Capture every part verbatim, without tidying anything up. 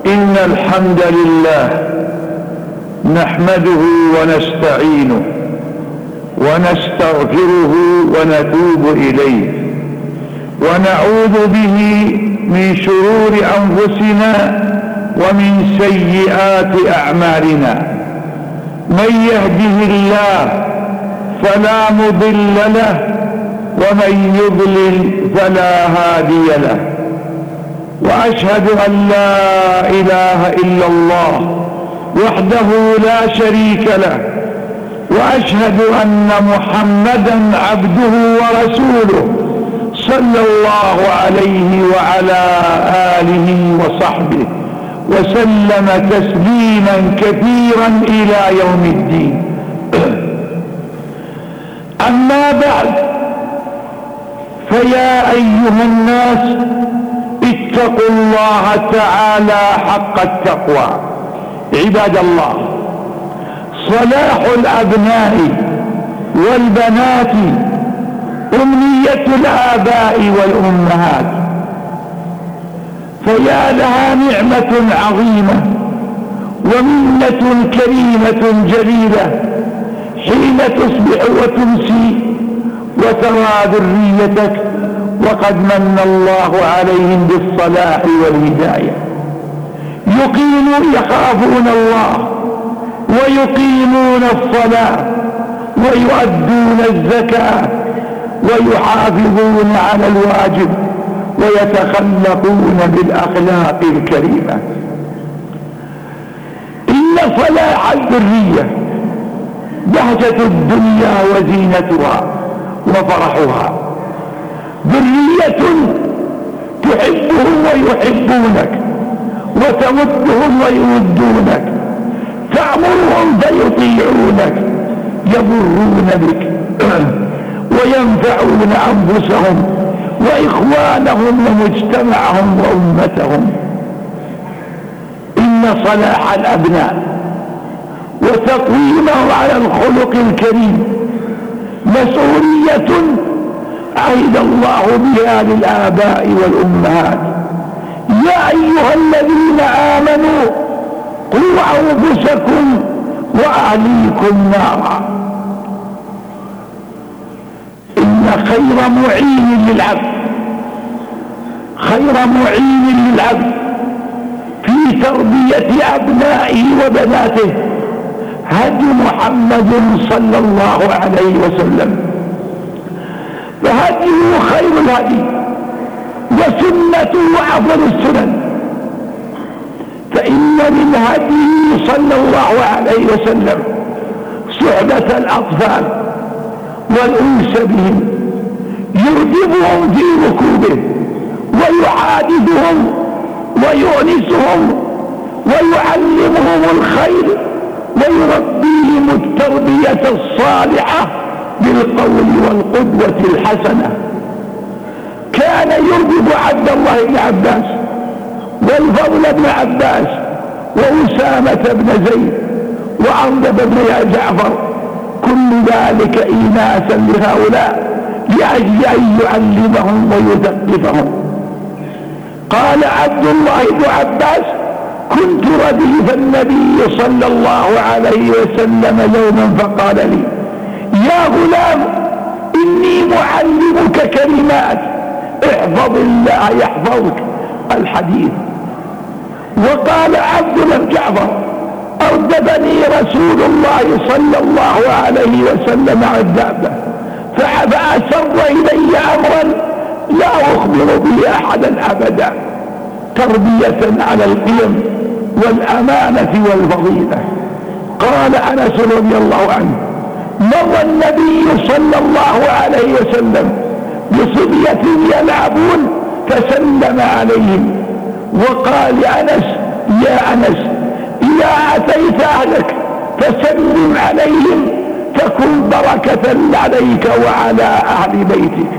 إن الحمد لله نحمده ونستعينه ونستغفره ونتوب إليه ونعوذ به من شرور أنفسنا ومن سيئات أعمالنا. من يهده الله فلا مضل له ومن يضلل فلا هادي له، وأشهد أن لا إله إلا الله وحده لا شريك له، وأشهد أن محمدا عبده ورسوله صلى الله عليه وعلى آله وصحبه وسلم تسليما كثيرا إلى يوم الدين. أما بعد، فيا أيها الناس اتقوا الله تعالى حق التقوى. عباد الله، صلاح الأبناء والبنات أمنية الآباء والأمهات، فيا لها نعمة عظيمة ومنة كريمة جليلة حين تصبح وتمسي وترى ذريتك وقد من الله عليهم بالصلاح والهداية، يقيمون يخافون الله ويقيمون الصلاة ويؤدون الزكاة ويحافظون على الواجب ويتخلقون بالأخلاق الكريمة. إن صلاح الذرية بهجة الدنيا وزينتها وفرحها. ذرية تحبهم ويحبونك وتودهم ويودونك، تأمرهم فيطيعونك، يضرون بك وينفعون أنفسهم وإخوانهم ومجتمعهم وأمتهم. إن صلاح الأبناء وتقويمه على الخلق الكريم مسؤولية عهد الله بها للآباء والأمهات. يا أيها الذين آمنوا قوا أنفسكم وأهليكم نارا. إن خير معين للعبد خير معين للعبد في تربية أبنائه وبناته هدي محمد صلى الله عليه وسلم، فهديه خير الهدي وسنته أفضل السنن. فإن من هديه صلى الله عليه وسلم صحبة الأطفال والأنس بهم، يرغبهم في ركوبه ويعاددهم ويؤنسهم ويعلمهم الخير ويربيهم التربية الصالحة بالقول والقدوة الحسنة. كان يرغب عبد الله بن عباس والفضل بن عباس وأسامة بن زيد وأرنب بن جعفر، كل ذلك إيناسا لهؤلاء لأجل أن يعلمهم ويثقفهم. قال عبد الله بن عباس: كنت رديف النبي صلى الله عليه وسلم يوما فقال لي: يا غلام، إني معلمك كلمات، احفظ الله يحفظك. الحديث. وقال عبد بن جعفر: أردفني رسول الله صلى الله عليه وسلم على الدابة فأسر إلي أمرا لا أخبر به أحدا أبدا، تربية على القيم والأمانة والفضيلة. قال أنس رضي الله عنه: مر النبي صلى الله عليه وسلم بصبية يلعبون فسلم عليهم وقال لأنس: يا أنس، إذا أتيت أهلك فسلم عليهم تكن بركة عليك وعلى أهل بيتك.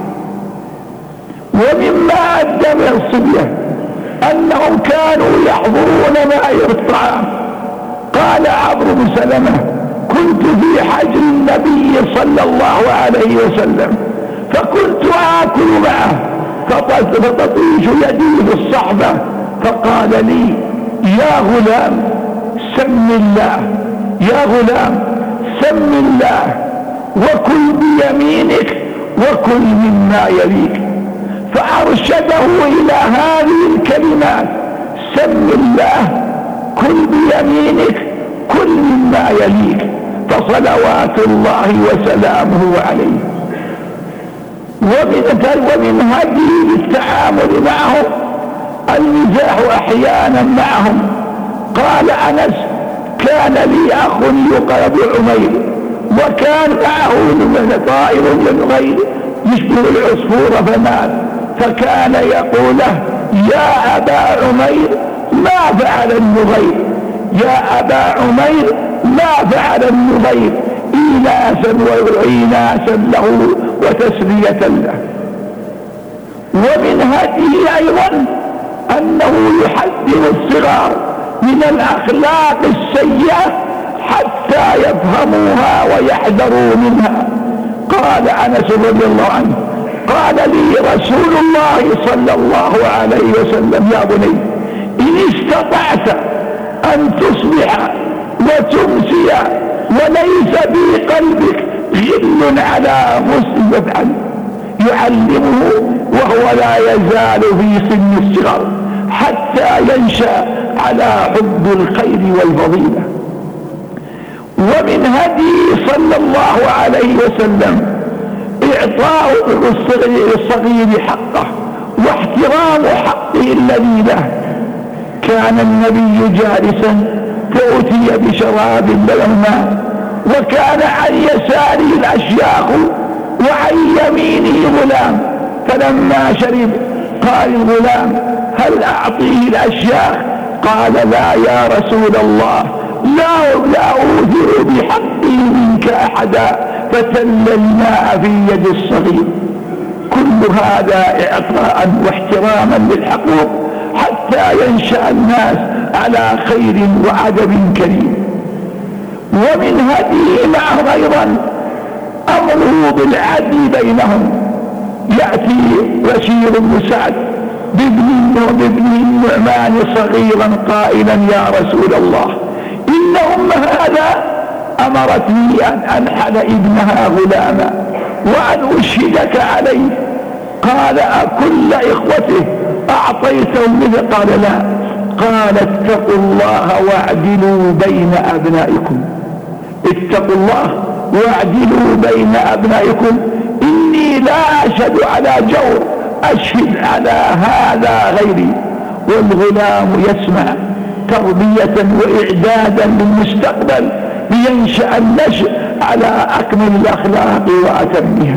ومما أدى من الصبية أنهم كانوا يحضرون مائر الطعام. قال عمرو بن سلمة: كنت في حجر النبي صلى الله عليه وسلم فكنت آكل معه فتطيش يدي في الصحبة، فقال لي: يا غلام سم الله، يا غلام سم الله وكل بيمينك وكل مما يليك. فأرشده إلى هذه الكلمات: سم الله، كل بيمينك، كل مما يليك. فصلوات الله وسلامه عليه. ومن هديه التعامل معهم المزاح أحيانا معهم. قال أنس: كان لي أخ يقال عمير، وكان معه طائر للغير يشبه العصفور فمات، فكان يقول له: يا أبا عمير ما فعل النغير، يا أبا عمير ما فعل النغير، إيناسا وإيناسا له وتسلية له. ومن هديه أيضا أنه يحذر الصغار من الأخلاق السيئة حتى يفهموها ويحذروا منها. قال أنس رضي الله عنه: قال لي رسول الله صلى الله عليه وسلم: يا بني، إن استطعت أن تصبح وتمسي وليس في قلبك غل على مسلم فافعل. يعلمه وهو لا يزال في سن الصغر حتى ينشأ على حب الخير والفضيلة. ومن هديه صلى الله عليه وسلم إعطاء الصغير حقه واحترام حقه الذي له. كان النبي جالسا فأتي بشراب لهما، وكان عن يساره الأشياخ وعن يمينه غلام، فلما شرب قال الغلام: هل أعطيه الأشياخ؟ قال: لا يا رسول الله، لا لا أوثر بحقي منك أحدا، فتل الماء في يد الصغير. كل هذا إعطاء واحتراما للحقوق حتى ينشأ الناس على خير وعدب كريم. ومن هديه معه أيضا أمره بالعدل بينهم. يأتي بشير بن سعد بابن النعمان صغيرا قائلا: يا رسول الله، إن أم هذا أمرتني أن أنحل ابنها غلاما وأن أشهدك عليه. قال: أكل إخوته أعطيتهم مثل؟ قال: لا. قال: اتقوا الله واعدلوا بين أبنائكم، اتقوا الله واعدلوا بين أبنائكم، إني لا أشهد على جور، أشهد على هذا غيري. والغلام يسمع تربية وإعدادا للمستقبل لينشأ النشء على أكمل الأخلاق وأتمها.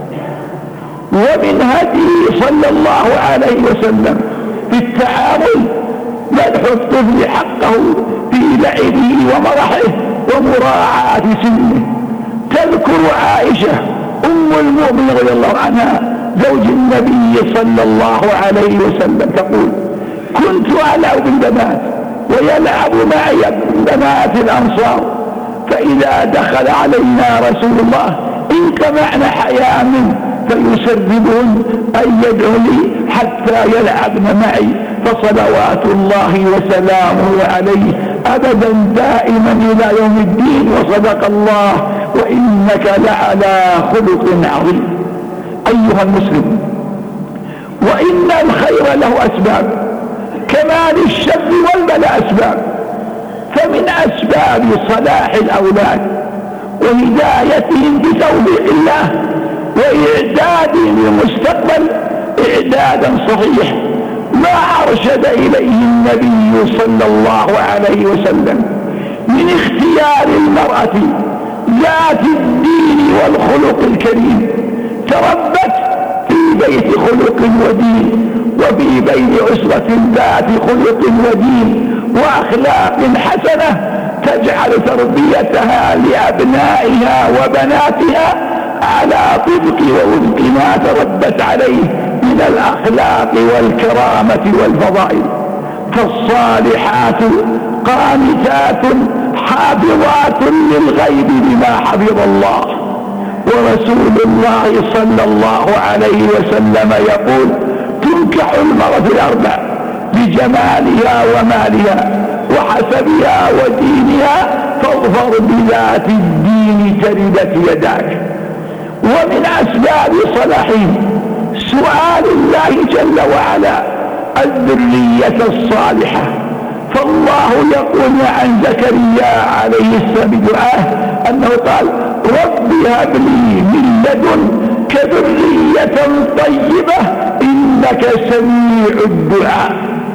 ومن هديه صلى الله عليه وسلم في التعامل مدح الطفل حقه في لعبه ومرحه ومراعاة سنه. تذكر عائشة أم المؤمنين رضي الله عنها زوج النبي صلى الله عليه وسلم تقول: كنت ألعب بالبنات ويلعب معي بنات الأنصار، فإذا دخل علينا رسول الله انكمعنا حياء منه فيسربهن أن يدعو لي حتى يلعبن معي، فصلوات الله وسلامه عليه أبدا دائما إلى يوم الدين. وصدق الله وإنك لعلى خلق عظيم. أيها المسلم، وإن الخير له أسباب كما للشر والبلاء أسباب. فمن أسباب صلاح الأولاد وهدايتهم بتوفيق الله وإعدادهم للمستقبل إعدادا صحيح ما أرشد إليه النبي صلى الله عليه وسلم من اختيار المرأة ذات الدين والخلق الكريم، تربت في بيت خلق ودين، وفي بيت أسرة ذات خلق ودين وأخلاق حسنة تجعل تربيتها لأبنائها وبناتها على طبق ووفق ما تربت عليه من الأخلاق والكرامة والفضائل. فالصالحات قانتات حافظات للغيب بما حفظ الله. ورسول الله صلى الله عليه وسلم يقول: تنكح المرأة الأربع بجمالها ومالها وحسبها ودينها، فاظفر بذات الدين تربت يداك. ومن أسباب صلاحهم سؤال الله جل وعلا الذرية الصالحة. فالله يقول عن زكريا عليه السلام بدعاه أنه قال رب هب لي من لدنك ذرية طيبة إنك سميع الدعاء.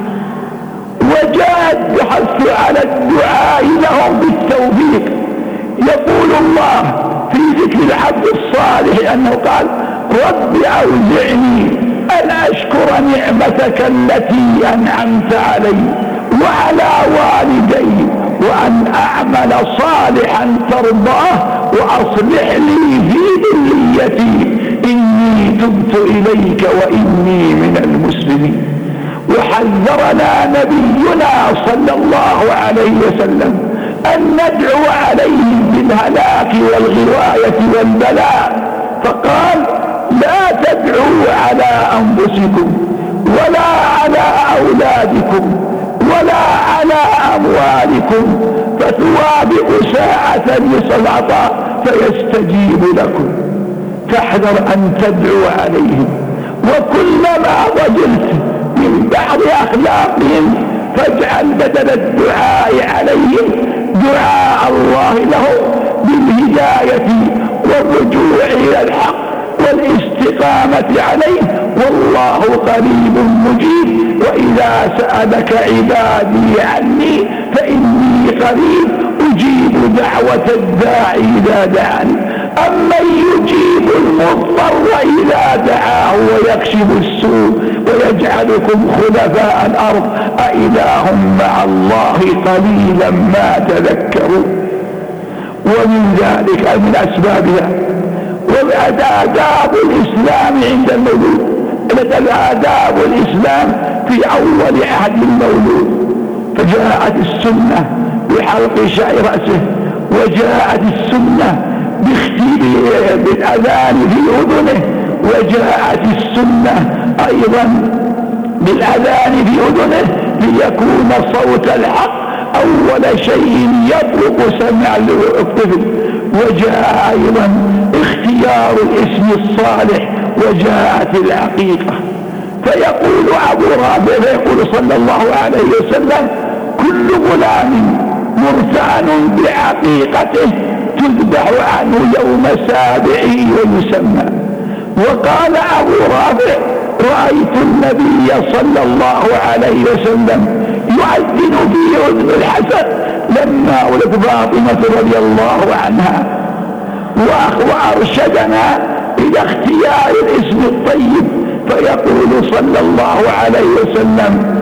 وجاء الحث على الدعاء لهم بالتوفيق. يقول الله في ذكر العبد الصالح أنه قال رب أوزعني أن أشكر نعمتك التي أنعمت علي وعلى والدي وأن أعمل صالحا ترضاه وأصلح لي في ذريتي إني تبت إليك وإني من المسلمين. وحذرنا نبينا صلى الله عليه وسلم أن ندعو عليهم بالهلاك والغواية والبلاء، فقال لا تدعوا على أنفسكم ولا على أولادكم ولا على أموالكم فتوابئ ساعة لصلاة فيستجيب لكم. فاحذر أن تدعو عليهم، وكلما ضجلت من بعض أخلاقهم فاجعل بدل الدعاء عليهم دعاء الله لهم بالهداية والرجوع إلى الحق والاستقامة عليه، والله قريب مجيب. وإذا سألك عبادي عني فإني قريب أجيب دعوة الداعي إذا دعاني. أمن يجيب المضطر إذا دعاه ويكشف السوء ويجعلكم خلفاء الأرض أإله مع الله قليلا ما تذكرون. ومن ذلك من أسبابها وآداب الإسلام عند المولود. آداب الإسلام في أول عهد المولود، فجاءت السنة بحلق شعر رأسه، وجاءت السنة بالأذان في أذنه، وجاءت السنة أيضا بالأذان في أذنه ليكون صوت الحق أول شيء يطلق سمع الطفل. وجاء أيضا اختيار الاسم الصالح، وجاءت العقيقة. فيقول أبو رافع فيقول صلى الله عليه وسلم كل غلام مرتهن بعقيقته تذبح عنه يوم سابعه ويسمى. وقال أبو رافع رأيت النبي صلى الله عليه وسلم يؤذن في أذن الحسن لما ولد فاطمة رضي الله عنها، وأرشدنا إلى اختيار الاسم الطيب. فيقول صلى الله عليه وسلم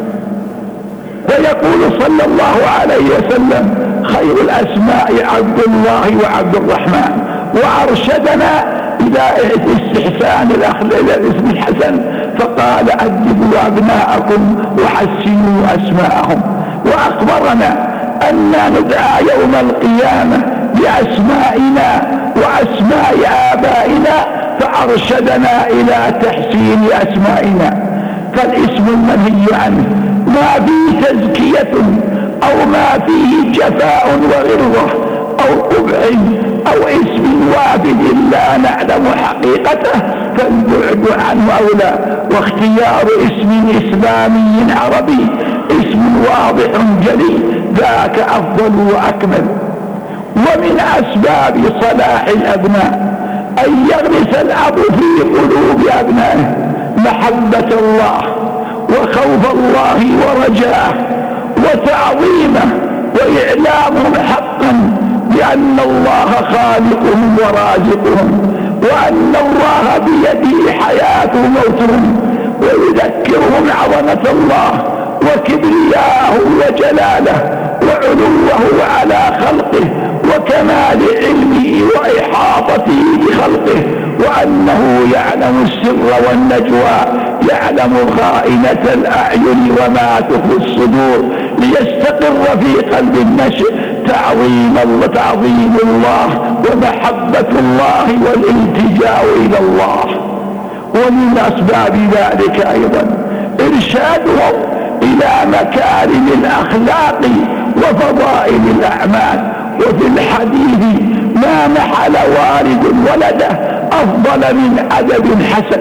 فيقول صلى الله عليه وسلم خير الأسماء عبد الله وعبد الرحمن. وأرشدنا إلى استحسان الاسم الحسن فقال أدبوا أبناءكم وحسنوا أسماءهم. وأخبرنا أننا ندعى يوم القيامة بأسمائنا وأسماء آبائنا، فأرشدنا إلى تحسين أسمائنا. فالاسم المنهي عنه ما فيه تزكية أو ما فيه جفاء وغلظة أو قبح أو اسم وافد لا نعلم حقيقته فالبعد عنه أولى. واختيار اسم إسلامي عربي اسم واضح جلي ذاك أفضل وأكمل. ومن أسباب صلاح الأبناء أن يغرس الأب في قلوب أبنائه محبة الله وخوف الله ورجاءه وتعظيمه، وإعلامهم حقا بأن الله خالقهم ورازقهم، وأن الله بيده حياة موتهم، ويذكرهم عظمة الله وكبرياءه وجلاله وعلوه على خلقه وكمال علمه وإحاطته بخلقه، وأنه يعلم السر والنجوى، يعلم خائنة الأعين وما تخفي الصدور، ليستقر في قلب النشء تعظيم الله تعظيم الله ومحبة الله والالتجاء إلى الله. ومن أسباب ذلك أيضا إرشادهم إلى مكارم الأخلاق وفضائل الأعمال. وفي الحديث ما محل والد ولده أفضل من أدب حسن،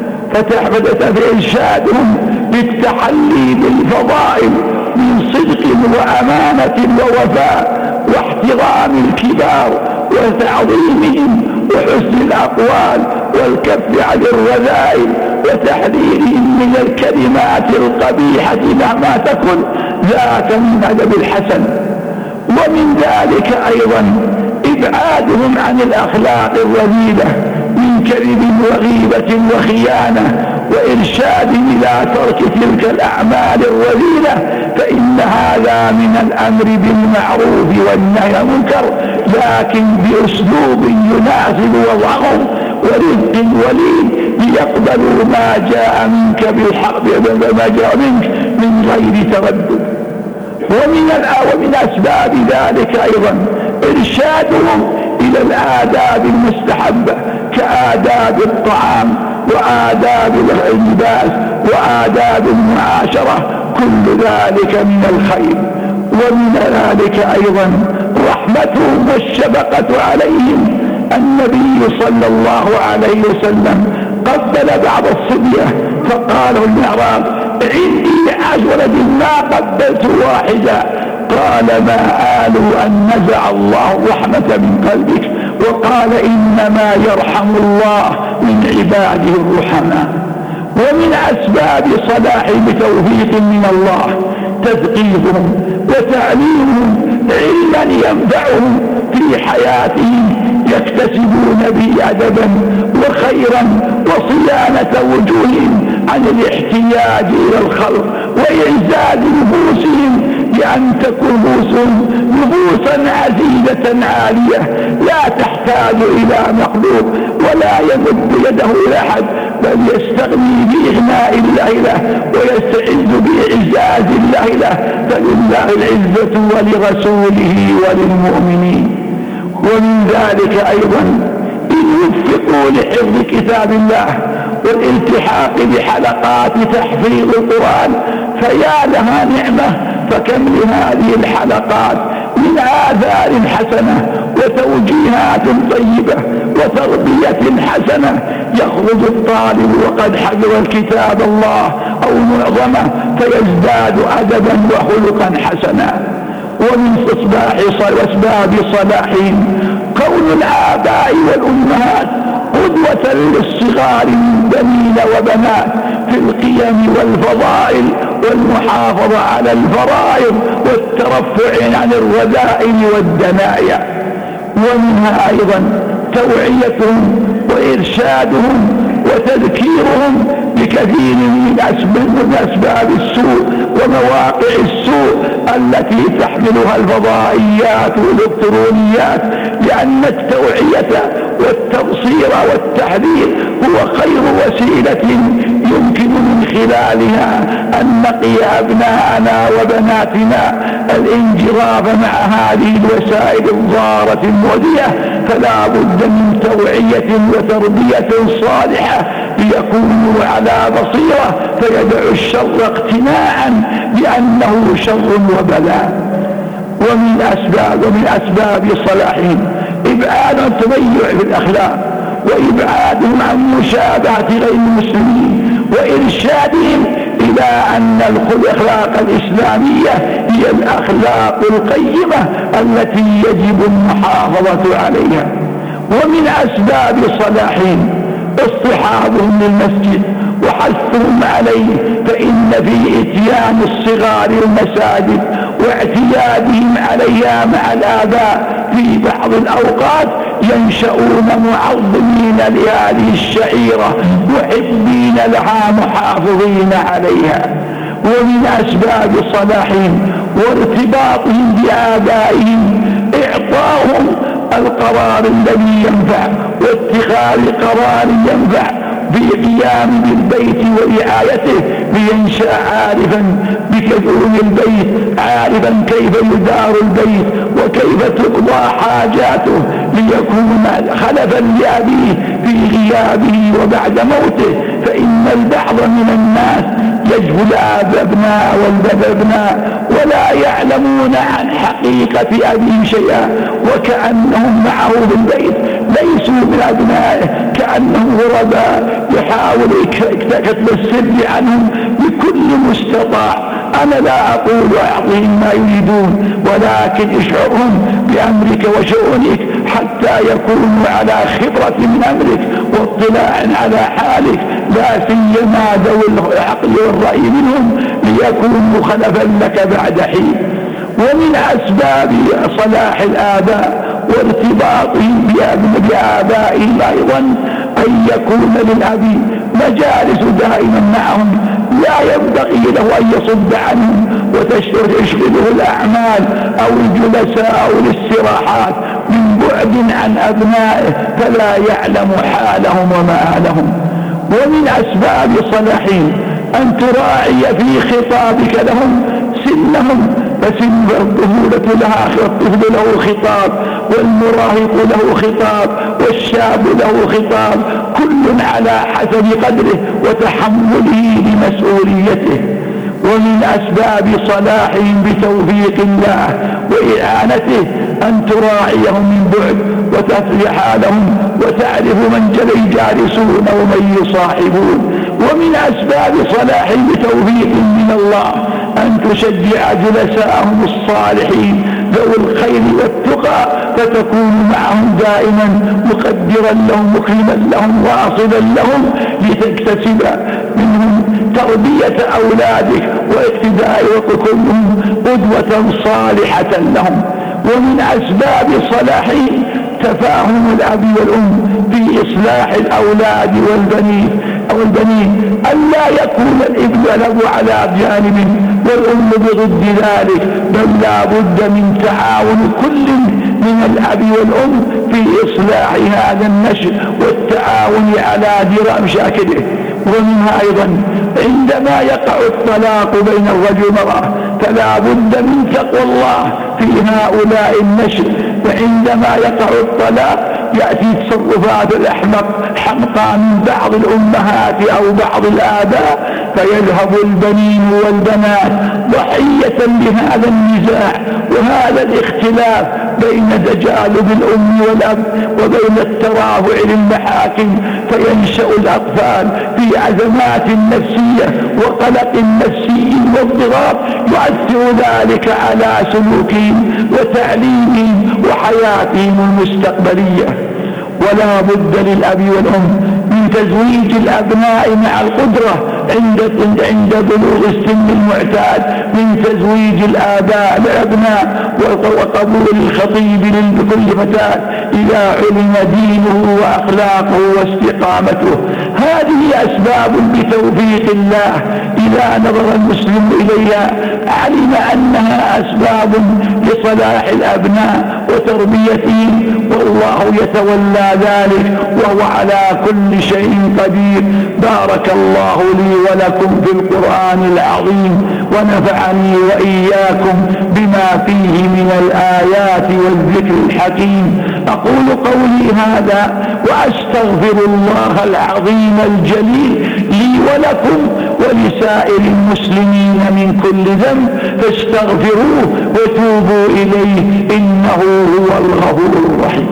فتحدث في إرشادهم للتحلي بالفضائل من صدق وأمانة ووفاء واحترام الكبار وتعظيمهم وحسن الأقوال والكف عن الرذائل وتحذيرهم من الكلمات القبيحة مهما تكن ذاك من أدب الحسن. ومن ذلك أيضا إبعادهم عن الأخلاق الرذيلة من كذب وغيبة وخيانة، وإرشاد إلى ترك تلك الأعمال الرذيلة، فإن هذا من الأمر بالمعروف والنهي عن المنكر، لكن بأسلوب يناسب وضعهم ورزق ولين ليقبلوا ما جاء منك بالحق ما جاء منك من غير تردد. ومن ومن أسباب ذلك أيضا إرشادهم إلى الآداب المستحبة كآداب الطعام وآداب اللباس وآداب المعاشرة، كل ذلك من الخير. ومن ذلك أيضا رحمتهم والشفقة عليهم. النبي صلى الله عليه وسلم قبل بعض الصبية فقال المعراض عندي عشرة ما قبلت واحدة، قال ما آلوا أن نزع الله الرحمة من قلبك، وقال إنما يرحم الله من عباده الرحماء. ومن أسباب صلاح بتوفيق من الله تثقيفهم وتعليمهم علما ينفعهم في حياتهم، يكتسبون به أدبا وخيرا وصيانة وجوههم عن الاحتياج إلى الخلق وإعزاز نفوسهم، بأن تكون نفوسهم نفوسا عزيزة عالية لا تحتاج إلى مخلوق ولا يمد يده إلى أحد، بل يستغني بإغناء الله له ويستعز بإعزاز الله له، فلله العزة ولرسوله وللمؤمنين. ومن ذلك أيضا إن يوفقوا لحفظ كتاب الله والالتحاق بحلقات تحفيظ القرآن فيا لها نعمة، فكم لهذه الحلقات من آثار حسنة وتوجيهات طيبة وتربية حسنة، يخرج الطالب وقد حفظ الكتاب الله أو معظمه فيزداد أدبا وخلقا حسنا. ومن أسباب صلاحهم كون الآباء والأمهات قدوة للصغار من بنين وبنات في القيم والفضائل والمحافظة على الفرائض والترفع عن الرذائل والدنايا. ومنها أيضا توعيتهم وإرشادهم وتذكيرهم بكثير من أسباب السوء ومواقع السوء التي تحملها الفضائيات والإلكترونيات، لأن التوعية والتبصير والتحذير هو خير وسيلة يمكن من خلالها أن نقي أبناءنا وبناتنا الانجراف مع هذه الوسائل الضارة المؤذية، فلا بد من توعية وتربية صالحة ليكونوا على بصيرة فيدعوا الشر اقتناعا بأنه شر وبلاء. ومن أسباب ومن أسباب صلاحهم إبعاد التضيع في الأخلاق وإبعادهم عن مشابهة غير المسلمين وإرشادهم إلى أن الأخلاق الإسلامية هي الأخلاق القيمة التي يجب المحافظة عليها. ومن أسباب صلاحهم اصطحابهم للمسجد وحثهم عليه، فإن في إتيان الصغار المساجد واعتيادهم عليها مع الآباء في بعض الأوقات ينشؤون معظمين لهذه الشعيرة محبين لها محافظين عليها. ومن أسباب صلاحهم وارتباطهم بآبائهم إعطاهم القرار الذي ينفع واتخاذ قرار ينفع بالقيام بالبيت ورعايته، لينشأ عارفا بكثون البيت، عارفا كيف يدار البيت وكيف تقضى حاجاته، ليكون خلفا لأبيه في غيابه وبعد موته. فإن البعض من الناس يجهل الأبناء والأبناء ولا يعلمون عن حقيقة أبيهم شيئا، وكأنهم معه في البيت ليسوا من أبنائه، كأنهم غرباء يحاول كتب السر عنهم بكل مستطاع. أنا لا أقول أعطيهم ما يريدون، ولكن اشعرهم بأمرك وشؤونك حتى يكونوا على خبرة من أمرك واطلاع على حالك، لا سيما ذوي العقل والرأي منهم ليكونوا خلفا لك بعد حين. ومن أسباب صلاح الآباء وارتباطهم بآبائهم أيضا أن يكون للأب مجالس دائما معهم، لا ينبغي له أن يصد عنهم وتشغله الأعمال أو الجلساء أو الاستراحات من بعد عن أبنائه فلا يعلم حالهم ومآلهم. ومن أسباب صلاحهم أن تراعي في خطابك لهم سنهم، فسن الطفولة لها الطفل له خطاب، والمراهق له خطاب، والشاب له خطاب، كل على حسب قدره وتحمله لمسؤوليته. ومن أسباب صلاحهم بتوفيق الله وإعانته أن تراعيهم من بعد وتتبع حالهم وتعرف من يجالسون ومن يصاحبون. ومن أسباب صلاحهم بتوفيق من الله أن تشجع جلساءهم الصالحين ذوي الخير والتقى، فتكون معهم دائما مقدرا لهم مكرما لهم واصلا لهم لتكتسب منهم تربية أولادك واقتداء وكونهم قدوة صالحة لهم. ومن أسباب صلاحهم تفاهم الأب والأم في إصلاح الأولاد والبنين أو البنين، ألا يكون الابن له على جانب والأم بضد ذلك، بل لا بد من تعاون كل من الأب والأم في إصلاح هذا النشء والتعاون على درء مشاكله. ومنها أيضا عندما يقع الطلاق بين الرجل والمرأة فلا بد من تقوى الله في هؤلاء النشء، وعندما يقع الطلاق يأتي تصرفات الأحمق حمقى من بعض الأمهات أو بعض الآباء فيذهب البنين والبنات ضحية لهذا النزاع وهذا الاختلاف بين تجاذب الأم والأب وبين الترافع للمحاكم، فينشأ الأطفال في عزمات نفسية وقلق نفسي واضطراب يؤثر ذلك على سلوكهم وتعليمهم وحياتهم المستقبلية. ولا بد للأب والأم من تزويج الأبناء مع القدرة عند عند بلوغ السن المعتاد من تزويج الآباء للأبناء وقبول الخطيب لكل فتاة إذا علم دينه وأخلاقه واستقامته. هذه أسباب بتوفيق الله إذا نظر المسلم إليها علم أنها أسباب لصلاح الأبناء وتربيتهم، والله يتولى ذلك وهو على كل شيء قدير. بارك الله لي ولكم في القرآن العظيم ونفعني وإياكم بما فيه من الآيات والذكر الحكيم. أقول قولي هذا وأستغفر الله العظيم الجليل لي ولكم ولسائر المسلمين من كل ذنب، فاستغفروه وتوبوا إليه إنه هو الغفور الرحيم.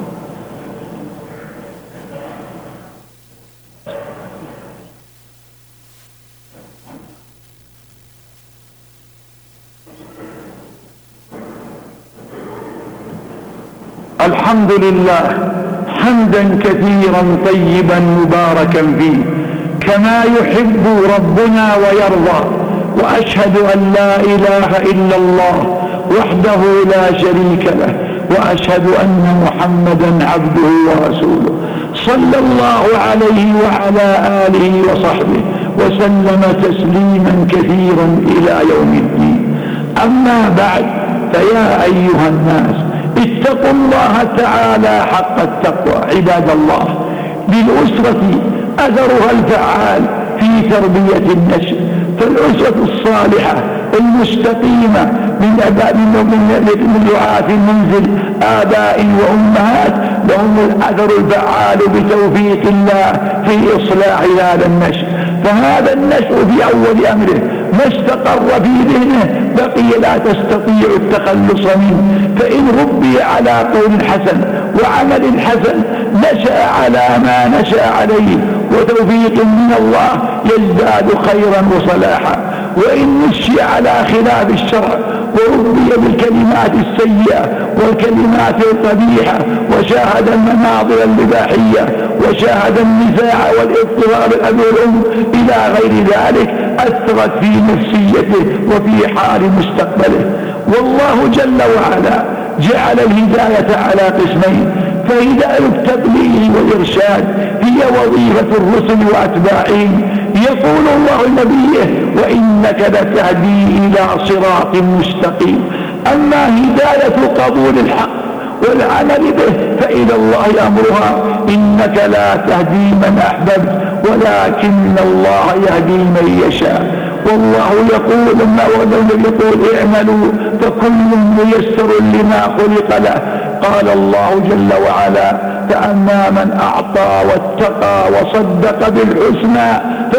الحمد لله حمدا كثيرا طيبا مباركا فيه كما يحب ربنا ويرضى، وأشهد أن لا إله إلا الله وحده لا شريك له، وأشهد أن محمدا عبده ورسوله صلى الله عليه وعلى آله وصحبه وسلم تسليما كثيرا إلى يوم الدين. أما بعد، فيا أيها الناس اتقوا الله تعالى حق التقوى. عباد الله، للأسرة أثرها الفعال في تربية النشء، فالأسرة الصالحة المستقيمة من أباء من رعاة المنزل آباء وأمهات لهم الأثر الفعال بتوفيق الله في إصلاح هذا النشء. فهذا النشء في أول أمره ما استقر في ذهنه بقي لا تستطيع التخلص منه. فإن ربي على قول حسن وعمل حسن نشأ على ما نشأ عليه وتوفيق من الله يزداد خيرا وصلاحا. وإن نشي على خلاف الشرع وربي بالكلمات السيئة والكلمات القبيحة وشاهد المناظر الإباحية وشاهد النزاع والاضطراب الأب والأم إلى غير ذلك أثرت في نفسيته وفي حال مستقبله. والله جل وعلا جعل الهداية على قسمين، فهداية التبليغ والإرشاد هي وظيفة الرسل وأتباعهم. يقول الله لنبيه وإنك لتهدي إلى صراط مستقيم. أما هداية قبول الحق والعمل به فإلى الله أمرها، إنك لا تهدي من أحببت ولكن الله يهدي من يشاء. والله يقول ما يقول اعملوا فكل ميسر لما خلق له. قال الله جل وعلا فأما من أعطى واتقى وصدق بالحسنى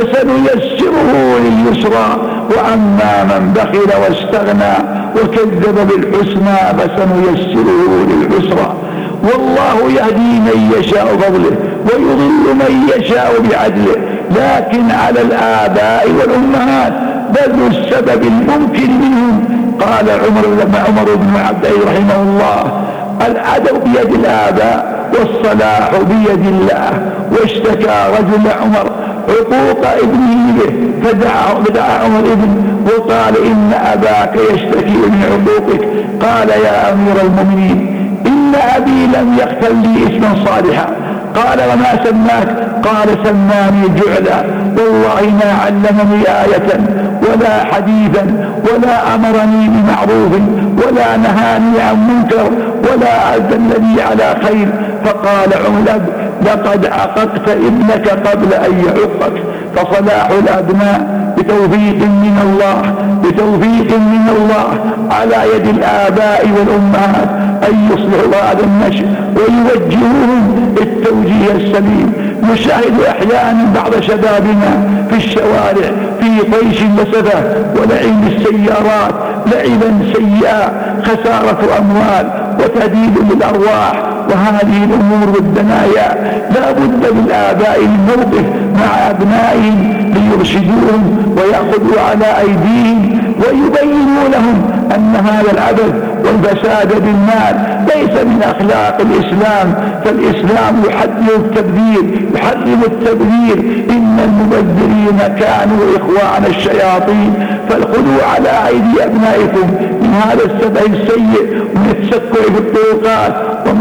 فسنيسره لليسرى وأما من بخل واستغنى وكذب بالحسنى فسنيسره للعسرى. والله يهدي من يشاء فضله ويضل من يشاء بعدله، لكن على الآباء والأمهات بذل السبب الممكن منهم. قال عمر بن عمر بن عبد العزيز رحمه الله العدل بيد الآباء والصلاح بيد الله. واشتكى رجل عمر عقوق ابنه به فدعا عمر ابن وقال إن أباك يشتكي من عقوقك. قال يا أمير المؤمنين إن أبي لم يختل لي اسما صالحا. قال وما سماك؟ قال سماني جعلا. والله ما علمني آية ولا حديثا ولا أمرني بمعروف ولا نهاني عن منكر ولا أدلني على خير. فقال عمر لقد عققت ابنك قبل أن يعقك. فصلاح الأبناء بتوفيق من الله بتوفيق من الله على يد الآباء والأمهات أن يصلحوا هذا النشء ويوجهوهم التوجيه السليم. نشاهد أحيانا بعض شبابنا في الشوارع في طيش وسفة ولعب السيارات لعبا سيئا خسارة أموال وتهديد للأرواح، وهذه الأمور والدنايا لا بد للآباء من موقف مع أبنائهم ليرشدوهم ويأخذوا على أيديهم ويبينوا لهم أن هذا العبث والفساد بالمال ليس من أخلاق الإسلام. فالإسلام يحرم التبذير يحرم التبذير إن المبذرين كانوا إخوان الشياطين. فالخذوا على أيدي أبنائكم من هذا السبع السيء من التسكع في الطرقات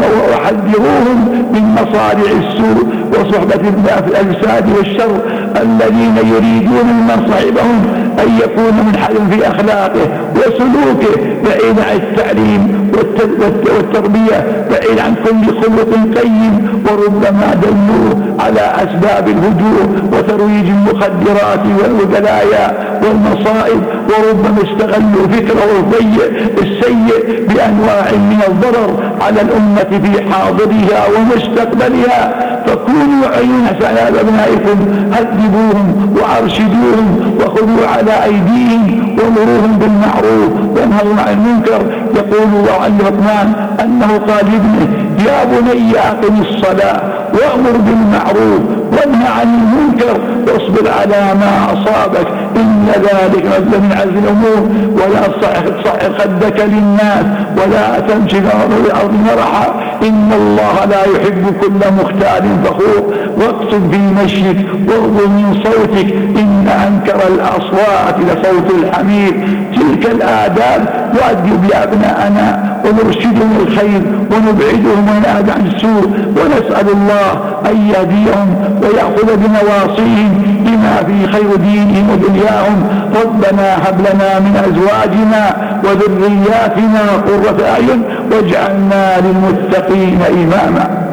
وحذروهم من مصارع السوء وصحبة الأفساد والشر الذين يريدون من صاحبهم أن يكون منحل في أخلاقه وسلوكه بعيد عن التعليم والتربية بعيد عن كل خلق قيم. وربما دلوا على أسباب الهجوء وترويج المخدرات والبلايا والمصائب، وربما استغلوا فكره الضيق السيء بأنواع من الضرر على الأمة في حاضرها ومستقبلها. فكونوا عيون على أبنائكم هذبوهم وأرشدوهم وخذوا على أيديهم ومروهم بالمعروف وانهوا عن المنكر. يقول الله عن لقمان أنه قال لابنه يا بني أقم الصلاة وأمر بالمعروف وانهى عن المنكر واصبر على ما أصابك إن ذلك من عزم الأمور. ولا تصعر خدك للناس ولا تمشي في الأرض مرحا إن الله لا يحب كل مختال فخور. واقصد في مشيك واغض من صوتك إن أنكر الأصوات لصوت الحمير. تلك الآداب نؤدب لأبنائنا ونرشدهم الخير ونبعدهم عن السوء ونسأل الله أن يهديهم ويأخذ بنواصيهم لما في خير دينهم ودنياهم. ربنا هب لنا من أزواجنا وذرياتنا قرة أعين واجعلنا للمتقين إماما.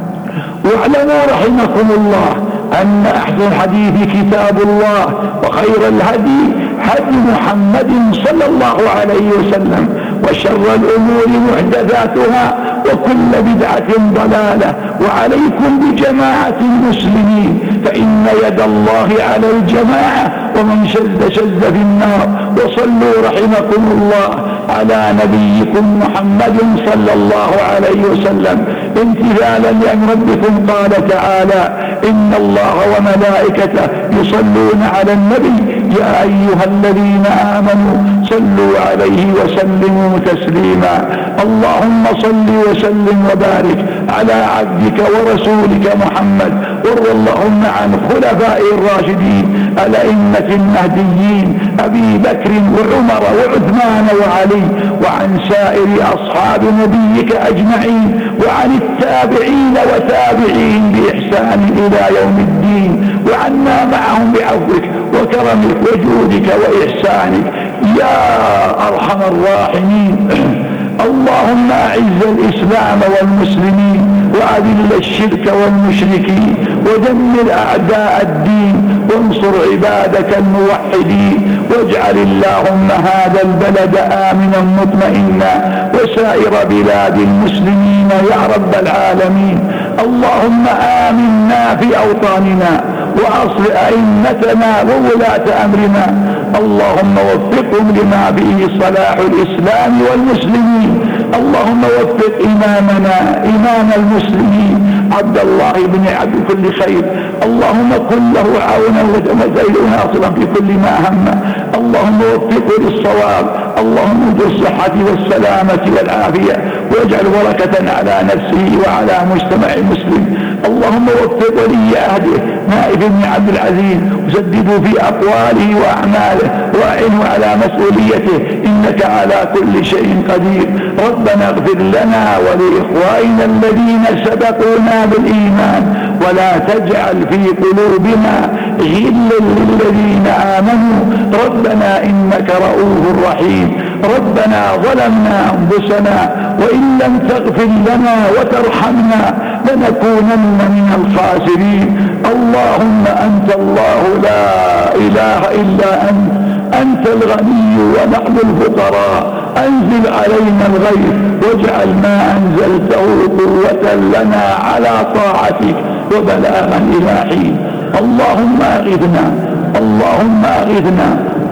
واعلموا رحمكم الله أن أحسن الحديث كتاب الله وخير الهدي هدي محمد صلى الله عليه وسلم وشر الأمور محدثاتها وكل بدعة ضلالة. وعليكم بجماعة المسلمين فإن يد الله على الجماعة ومن شذ شذ في النار. وصلوا رحمكم الله على نبيكم محمد صلى الله عليه وسلم امتثالا لأمر ربكم. قال تعالى إن الله وملائكته يصلون على النبي يا أيها الذين آمنوا صلوا عليه وسلموا تسليما. اللهم صل وسلم وبارك على عبدك ورسولك محمد، وارض اللهم عن خلفاء الراشدين الأئمة المهديين أبي بكر وعمر وعثمان وعلي، وعن سائر أصحاب نبيك أجمعين، وعن التابعين وتابعين بإحسان إلى يوم الدين، وعنا معهم بعفوك وكرمك وجودك وإحسانك يا أرحم الراحمين. اللهم أعز الإسلام والمسلمين وأذل الشرك والمشركين ودمر أعداء الدين وانصر عبادك الموحدين، واجعل اللهم هذا البلد آمنا مطمئنا وسائر بلاد المسلمين يا رب العالمين. اللهم آمنا في أوطاننا وأصل أئمتنا وولاة أمرنا، اللهم وفقهم لما فيه صلاح الإسلام والمسلمين. اللهم وفق إمامنا إمام المسلمين عبد الله بن عبد كل خير، اللهم كن له عونا وزيد ناصرا في كل ما هم. اللهم وفقه للصواب، اللهم ذو الصحة والسلامة والعافية، واجعل بركة على نفسه وعلى مجتمع المسلم. اللهم وفق ولي عهده نائب بن عبد العزيز وسدده في أقواله وأعماله وأعنه على مسؤوليته إنك على كل شيء قدير. ربنا اغفر لنا ولإخواننا الذين سبقونا بالإيمان ولا تجعل في قلوبنا غلا للذين آمنوا ربنا إنك رؤوف رحيم. ربنا ظلمنا أنفسنا وإن لم تغفر لنا وترحمنا لنكونن من الخاسرين. اللهم أنت الله لا إله إلا أنت، أنت الغني ونحن الفقراء، أنزل علينا الغيث واجعل ما أنزلته قوة لنا على طاعتك وبلاغا إلى حين. اللهم أغثنا، اللهم أغثنا،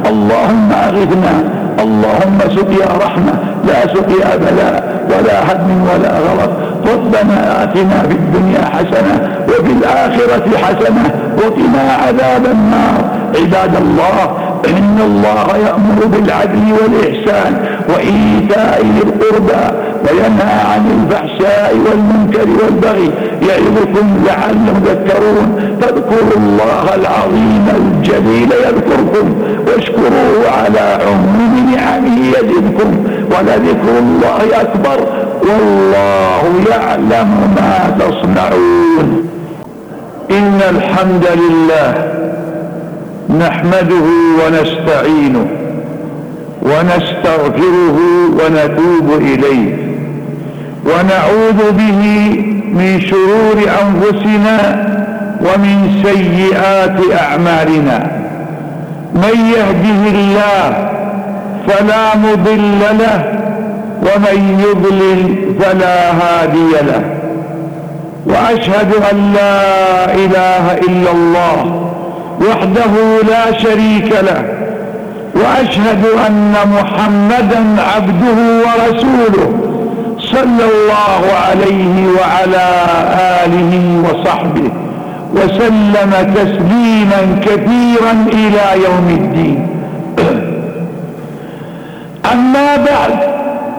اللهم أغثنا، اللهم سقيا رحمة لا سقيا بلاء ولا هدم ولا غرق. ربنا آتنا في الدنيا حسنة وفي الآخرة حسنة وقنا عذاب النار. عباد الله إن الله يأمر بالعدل والإحسان وإيتاء ذي القربى وينهى عن الفحشاء والمنكر والبغي يعظكم لعلكم تذكرون. فاذكروا الله العظيم الجليل يذكركم واشكروه على عموم نعمه يزدكم ولذكر الله أكبر والله يعلم ما تصنعون. إن الحمد لله نحمده ونستعينه ونستغفره ونتوب إليه ونعوذ به من شرور أنفسنا ومن سيئات أعمالنا. من يهده الله فلا مضل له ومن يضلل فلا هادي له، وأشهد أن لا إله إلا الله وحده لا شريك له، وأشهد أن محمدا عبده ورسوله صلى الله عليه وعلى آله وصحبه وسلم تسليما كثيرا إلى يوم الدين. أما بعد،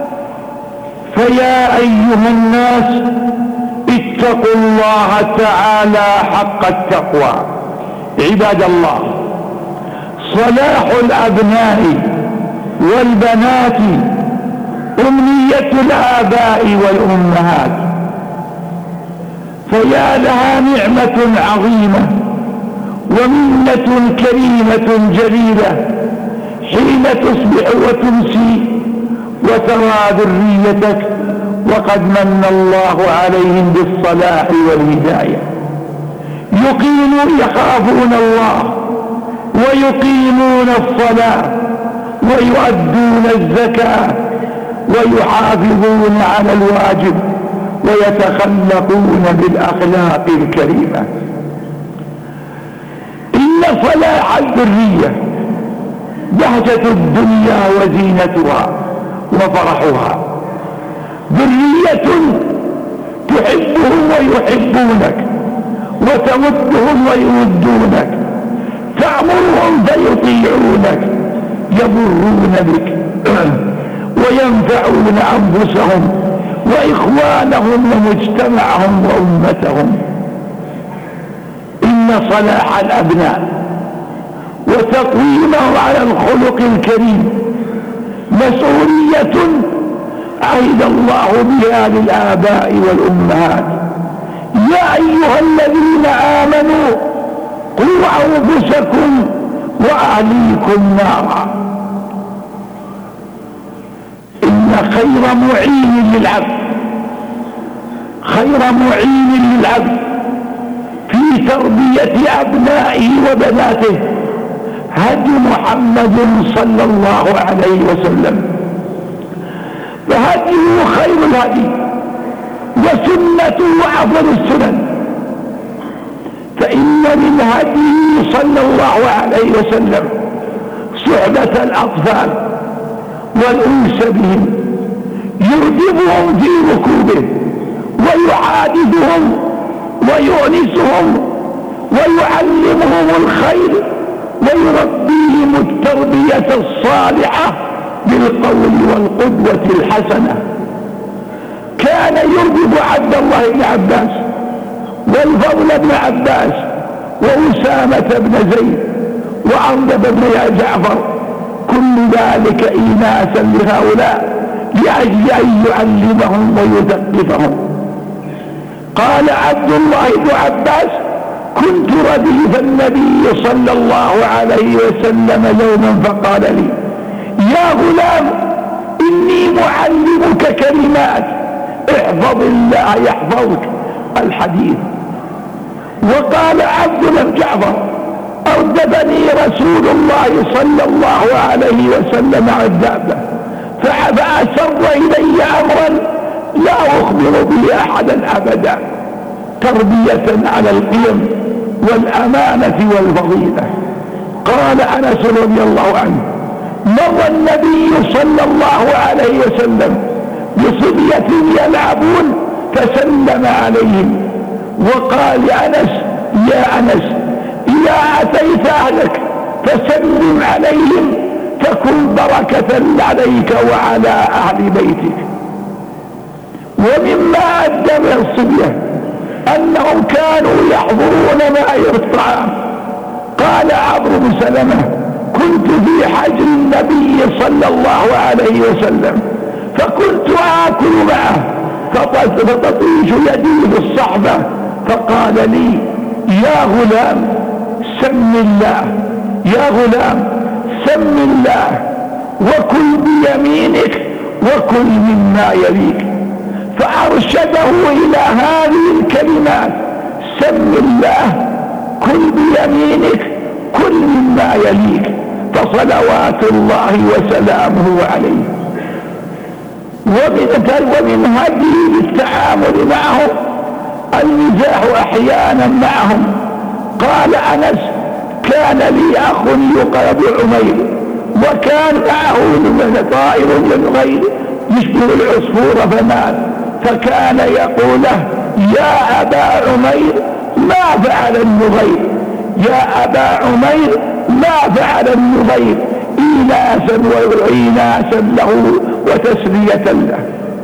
فيا أيها الناس اتقوا الله تعالى حق التقوى. عباد الله، صلاح الأبناء والبنات أمنية الآباء والأمهات، فيا لها نعمة عظيمة ومنة كريمة جليلة حين تصبح وتمسي وترى ذريتك وقد من الله عليهم بالصلاح والهداية. يقيمون يخافون الله ويقيمون الصلاة ويؤدون الزكاة ويحافظون على الواجب ويتخلقون بالأخلاق الكريمة. إن صلاح الذرية بهجة الدنيا وزينتها وفرحها. ذرية تحبهم ويحبونك، وتودهم ويودونك، تأمرهم فيطيعونك، يضرون بك وينفعون أنفسهم وإخوانهم ومجتمعهم وأمتهم. إن صلاح الأبناء وتقويمه على الخلق الكريم مسؤولية عهد الله بها للآباء والأمهات. يا أيها الذين آمنوا قوا أنفسكم وأهليكم نارا. إن خير معين للعبد خير معين للعبد في تربية أبنائه وبناته هدي محمد صلى الله عليه وسلم، فهديه خير الهدي وسنته أفضل السنن. فإن من هديه صلى الله عليه وسلم صحبة الأطفال والأنس بهم، يردبهم في ركوبه ويعاددهم ويؤنسهم ويعلمهم الخير ويربيهم التربية الصالحة بالقول والقدوة الحسنة. كان يرغب عبد الله بن عباس والفضل بن عباس وأسامة بن زيد وأرنب بن جعفر، كل ذلك إيناسا لهؤلاء لأجل أن يعلمهم ويثقفهم. قال عبد الله بن عباس: كنت رديف النبي صلى الله عليه وسلم يوما فقال لي: يا غلام إني معلمك كلمات، احفظ الله يحفظك. الحديث. وقال عبد بن جعفر: أردفني رسول الله صلى الله عليه وسلم على الدابة فأسر إلي أمرا لا أخبر به أحدا أبدا، تربية على القيم والأمانة والفضيلة. قال أنس رضي الله عنه: مر النبي صلى الله عليه وسلم بصبية يلعبون فسلم عليهم وقال لأنس: يا أنس إذا أتيت أهلك فسلم عليهم تكن بركة عليك وعلى أهل بيتك. ومما أدى من الصبية أنهم كانوا يحضرون مائدة الطعام. قال عمرو بن سلمة: كنت في حجر النبي صلى الله عليه وسلم فكنت آكل معه فتطيش يدي في الصحبة، فقال لي: يا غلام سم الله، يا غلام سم الله وكل بيمينك وكل مما يليك. فأرشده إلى هذه الكلمات: سم الله، كل بيمينك، كل مما يليك. فصلوات الله وسلامه عليه. ومن هديه التعامل معهم المزاح أحيانا معهم. قال أنس: كان لي أخ يقال عمير، وكان معه طائر للغير يشبه العصفور فمات، فكان يقول له: يا أبا عمير ما فعل النغير، يا أبا عمير ما فعل النغير، إيناسا وإيناسا له وتسلية له.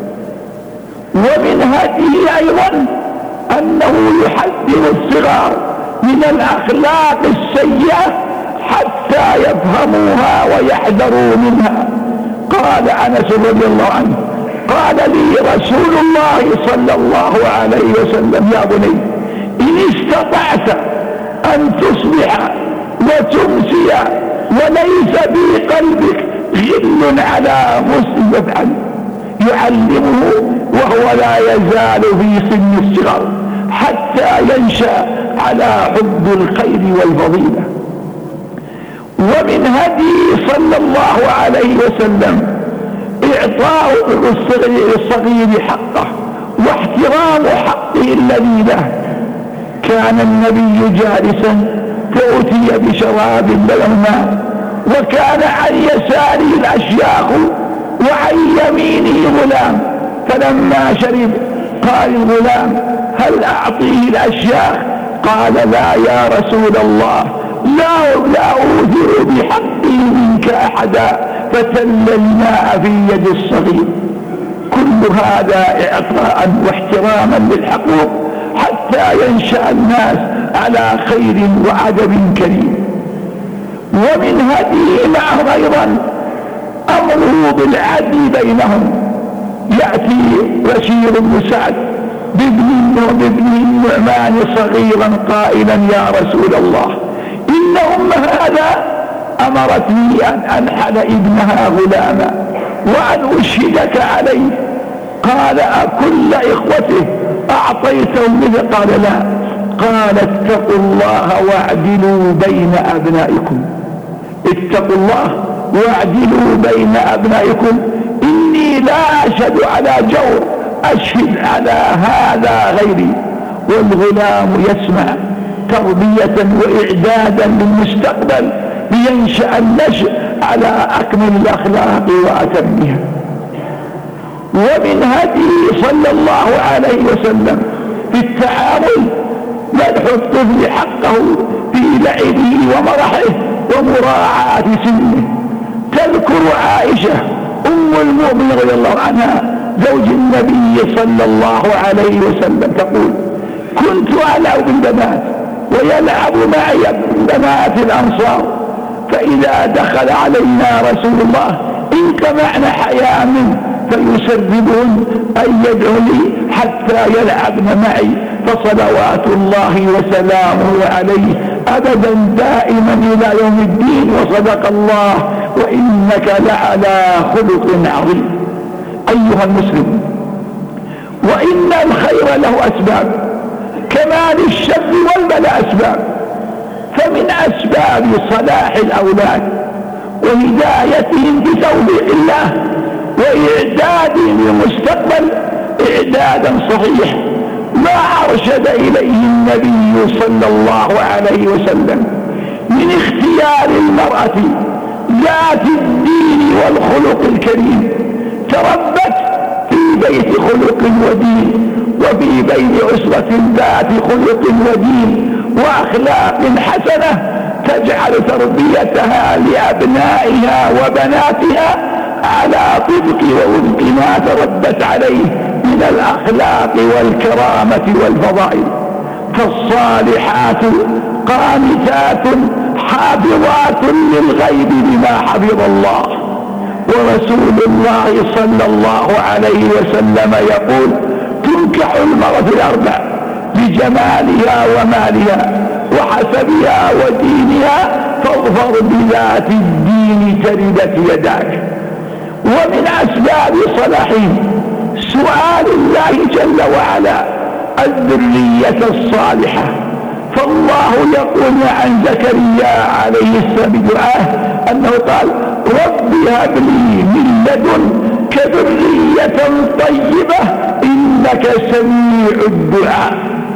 ومن هذه أيضا أنه يحذر الصغار من الأخلاق السيئة حتى يفهموها ويحذروا منها. قال أنس رضي الله عنه: قال لي رسول الله صلى الله عليه وسلم: يا بني إن استطعت أن تصبح وتمسي وليس في قلبك غل على مسلم فافعل. يعلمه وهو لا يزال في سن الصغر حتى ينشأ على حب الخير والفضيلة. ومن هديه صلى الله عليه وسلم إعطاء الصغير حقه واحترام حقه الذي له. كان النبي جالسا فأتي بشراب له ماء، وكان عن يساره الأشياخ وعن يمينه غلام، فلما شرب قال الغلام هل أعطيه الأشياخ؟ قال لا يا رسول الله، لا, لا أوثر بحقه منك أحدا، فتل الماء في يد الصغير. كل هذا إعطاء واحتراما للحقوق حتى ينشأ الناس على خير وعدب كريم. ومن هديه معه أيضا أمره بالعدل بينهم. يأتي بشير بن سعد بابن النعمان صغيرا قائلا يا رسول الله، إن أم هذا أمرتني أن أنحل ابنها غلاما وأن أشهدك عليه. قال أكل إخوته أعطيتهم مثل؟ قال لا. قال اتقوا الله واعدلوا بين أبنائكم، اتقوا الله واعدلوا بين أبنائكم، إني لا أشهد على جور، أشهد على هذا غيري. والغلام يسمع تربية وإعدادا للمستقبل لينشأ النشء على أكمل الأخلاق وأتمها. ومن هديه صلى الله عليه وسلم في التعامل مدح الطفل حقه في لعبه ومرحه ومراعاة سنه. تذكر عائشة أم المؤمنين رضي الله عنها زوج النبي صلى الله عليه وسلم تقول كنت ألعب بالبنات ويلعب معي بنات الأنصار، فإذا دخل علينا رسول الله انكمعنا حياء منه فيسربون أن يدعو لي حتى يلعبن معي، فصلوات الله وسلامه عليه أبدا دائما إلى يوم الدين. وصدق الله وإنك لعلى خلق عظيم. أيها المسلم، وإن الخير له أسباب كما للشر والبلاء أسباب. فمن أسباب صلاح الأولاد وهدايتهم بتوفيق الله وإعدادهم للمستقبل إعدادا صحيح ما أرشد إليه النبي صلى الله عليه وسلم من اختيار المرأة ذات الدين والخلق الكريم، تربت في بيت خلق ودين، وفي بيت أسرة ذات خلق ودين وأخلاق حسنة تجعل تربيتها لأبنائها وبناتها على طبق ووفق ما تربت عليه من الأخلاق والكرامة والفضائل. فالصالحات قانتات حافظات للغيب بما حفظ الله. ورسول الله صلى الله عليه وسلم يقول تنكح المرأة الأربع لجمالها ومالها وحسبها ودينها، فاظفر بذات الدين تردت يداك. ومن أسباب صلاحهم سؤال الله جل وعلا الذرية الصالحة. فالله يقول عن زكريا عليه السلام بدعاه أنه قال رب هب لي من لدنك ذرية طيبة إنك سميع الدعاء.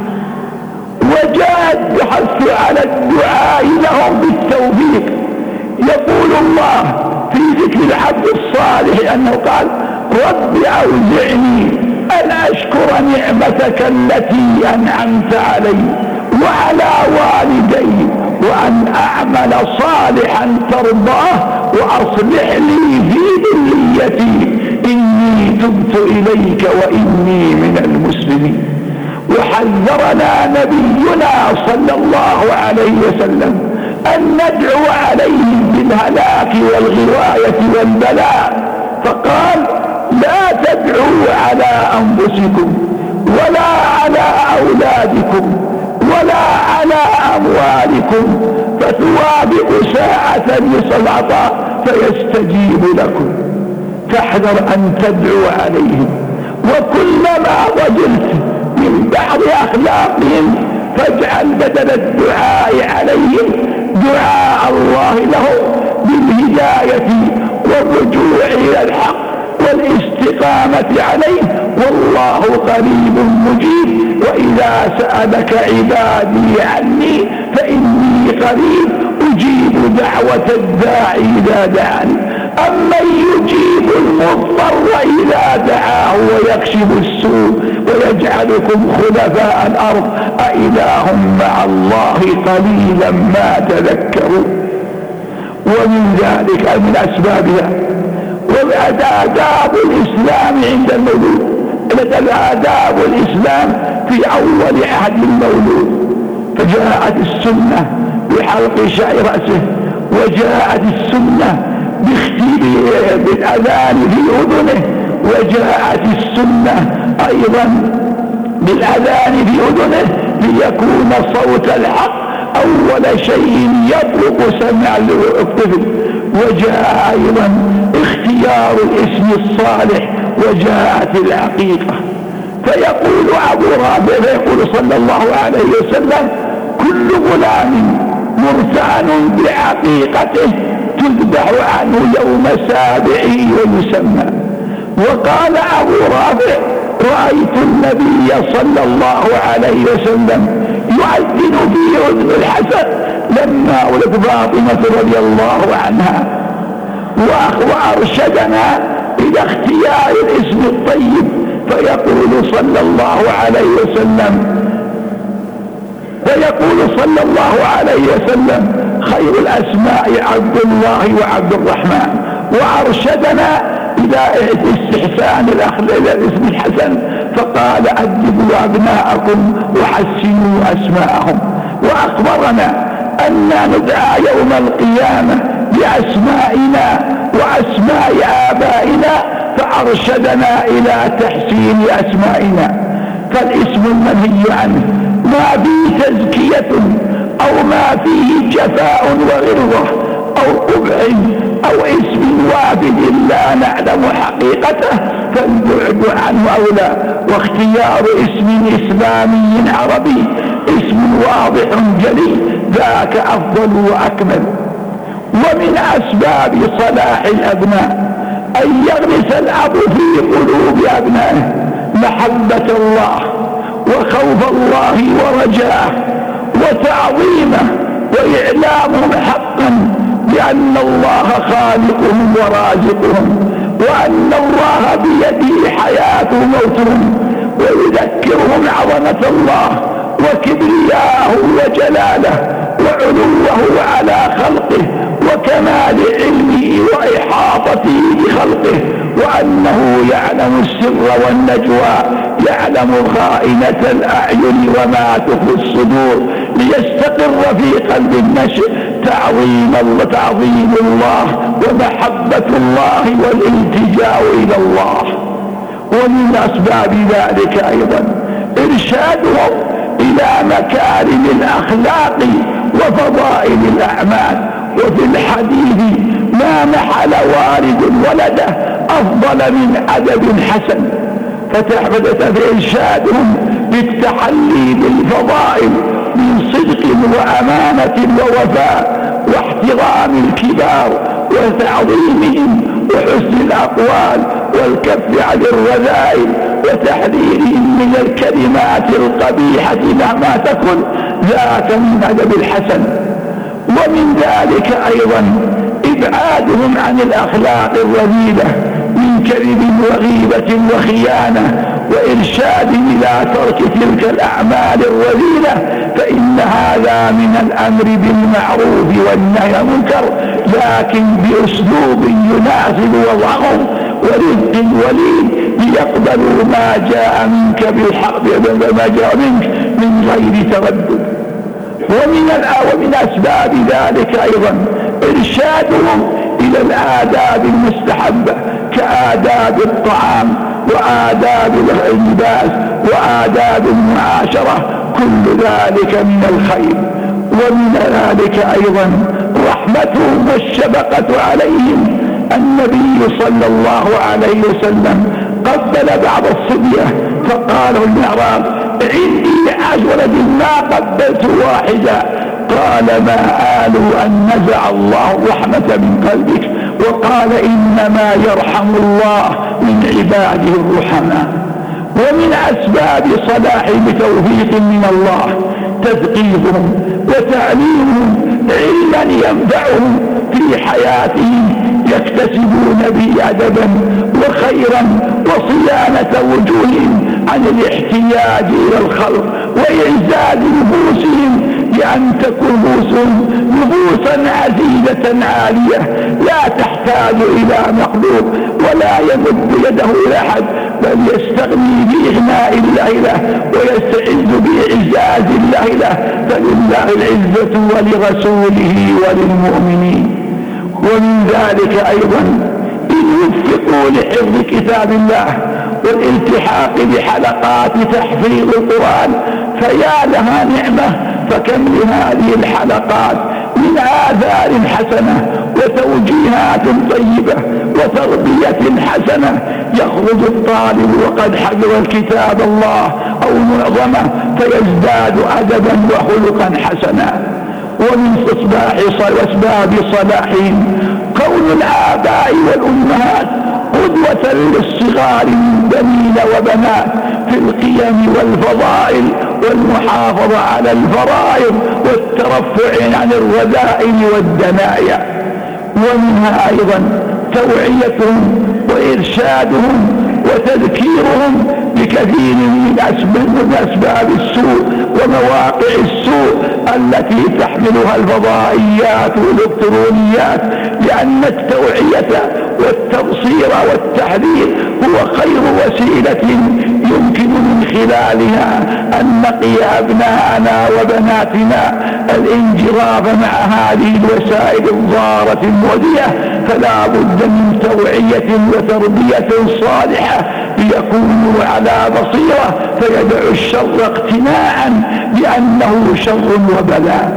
وجاء الحث على الدعاء لهم بالتوفيق. يقول الله في ذكر العبد الصالح أنه قال رب أوزعني أن أشكر نعمتك التي أنعمت علي وعلى والدي وأن أعمل صالحا ترضاه وأصلح لي في ذريتي إني تبت إليك وإني من المسلمين. وحذرنا نبينا صلى الله عليه وسلم أن ندعو عليهم بالهلاك والغواية والبلاء، فقال لا تدعوا على أنفسكم ولا على أولادكم ولا على أموالكم فتوابق ساعة لصلعطاء فيستجيب لكم. تحذر أن تدعو عليهم، وكلما وجلت من بعض أخلاقهم فاجعل بدل الدعاء عليهم دعاء الله له بالهداية والرجوع إلى الحق والاستقامة عليه، والله قريب مجيب. وإذا سألك عبادي عني فإني قريب أجيب دعوة الداعي إذا دعاني. أمن يجيب المضطر إذا دعاه ويكشف السوء ويجعلكم خلفاء الأرض أإله مع الله قليلا ما تذكرون. ومن ذلك من أسبابها والآداب الإسلام عند المولود. آداب الإسلام في أول عهد المولود، فجاءت السنة بحلق شعر رأسه، وجاءت السنة بالأذان في أذنه، وجاءت السنة أيضا بالأذان في أذنه ليكون صوت الحق أول شيء يطلق سمع الطفل. وجاء أيضا اختيار الاسم الصالح، وجاءت العقيقة. فيقول أبو رافع فيقول صلى الله عليه وسلم: كل غلام مرتهن بعقيقته تذبح عنه يوم سابعه ويسمى. وقال أبو رافع: رأيت النبي صلى الله عليه وسلم يؤذن في أذن الحسن لما ولد فاطمة رضي الله عنها، وأرشدنا إلى اختيار الاسم الطيب، فيقول صلى الله عليه وسلم ويقول صلى الله عليه وسلم: خير الأسماء عبد الله وعبد الرحمن. وأرشدنا إلى استحسان إلى الاسم الحسن، فقال: أدبوا أبناءكم وحسنوا أسماءهم. وأخبرنا أننا ندعى يوم القيامة بأسمائنا وأسماء آبائنا، فأرشدنا إلى تحسين أسمائنا. فالاسم المنهي عنه ما فيه تزكية أو ما فيه جفاء وغلظة أو قبح أو اسم وافد لا نعلم حقيقته فالبعد عنه أولى. واختيار اسم إسلامي عربي اسم واضح جلي ذاك أفضل وأكمل. ومن أسباب صلاح الأبناء أن يغرس الأب في قلوب أبنائه محبة الله وخوف الله ورجاءه وتعظيمه، وإعلامهم حقا بأن الله خالقهم ورازقهم، وأن الله بيده حياة موتهم، ويذكرهم عظمة الله وكبرياءه وجلاله وعلوه على خلقه وكمال علمه وإحاطته بخلقه، وأنه يعلم السر والنجوى، يعلم خائنة الأعين وما تخفي الصدور، ليستقر في قلب النشء تعظيم الله تعظيم الله ومحبة الله والالتجاء إلى الله. ومن أسباب ذلك أيضا إرشادهم إلى مكارم الأخلاق وفضائل الأعمال. وفي الحديث: ما نحل والد ولده أفضل من أدب حسن. فتحدث في إرشادهم بالتحلي بالفضائل من صدق وأمانة ووفاء واحترام الكبار وتعظيمهم وحسن الأقوال والكف عن الرذائل وتحذيرهم من الكلمات القبيحة مهما تكن، ذاك من أدب الحسن. ومن ذلك أيضا إبعادهم عن الأخلاق الرذيلة من كذب وغيبة وخيانة، وإرشادهم إلى ترك تلك الأعمال الرذيلة، فإن هذا من الأمر بالمعروف والنهي عن المنكر، لكن بأسلوب يناسب وضعهم ورزق ولين، ليقبلوا ما جاء منك بالحق ما جاء منك من غير تردد. ومن ومن أسباب ذلك أيضا إرشادهم إلى الآداب المستحبة كآداب الطعام وآداب اللباس وآداب المعاشرة، كل ذلك من الخير. ومن ذلك أيضا رحمتهم والشفقة عليهم. النبي صلى الله عليه وسلم قبل بعض الصبية فقال المعراض: عندي عشرة ما قبلت واحدة. قال: ما آلوا أن نزع الله الرحمة من قلبك وقال إنما يرحم الله من عباده الرحماء. ومن أسباب صلاح بتوفيق من الله تثقيفهم وتعليمهم علما ينفعهم في حياتهم يكتسبون به أدبا وخيرا وصيانة وجوههم عن الاحتياج إلى الخلق وإعزاز نفوسهم، لأن تكون نفوسهم نفوسا عزيزة عالية لا تحتاج إلى مخلوق ولا يمد يده إلى أحد، بل يستغني بإغناء الله له ويستعز بإعزاز الله له، فلله العزة ولرسوله وللمؤمنين. ومن ذلك أيضا إن يوفقوا لحفظ كتاب الله والالتحاق بحلقات تحفيظ القرآن فيا لها نعمة، فكم لهذه الحلقات من آثار حسنة وتوجيهات طيبة وتربية حسنة، يخرج الطالب وقد حفظ الكتاب الله أو معظمه فيزداد أدبا وخلقا حسنا. ومن أسباب صلاحهم كون الآباء والأمهات قدوة للصغار من بنين وبنات في القيم والفضائل والمحافظة على الفرائض والترفع عن الرذائل والدنايا. ومنها أيضا توعيتهم وإرشادهم وتذكيرهم بكثير من أسباب السوء ومواقع السوء التي تحملها الفضائيات والإلكترونيات، لأن التوعية والتبصير والتحذير هو خير وسيلة يمكن من خلالها أن نقي أبناءنا وبناتنا الانجراف مع هذه الوسائل الضارة المؤذية. فلا بد من توعية وتربية صالحة ليكونوا على بصيرة فيدعوا الشر اقتناعا لأنه شر وبلاء.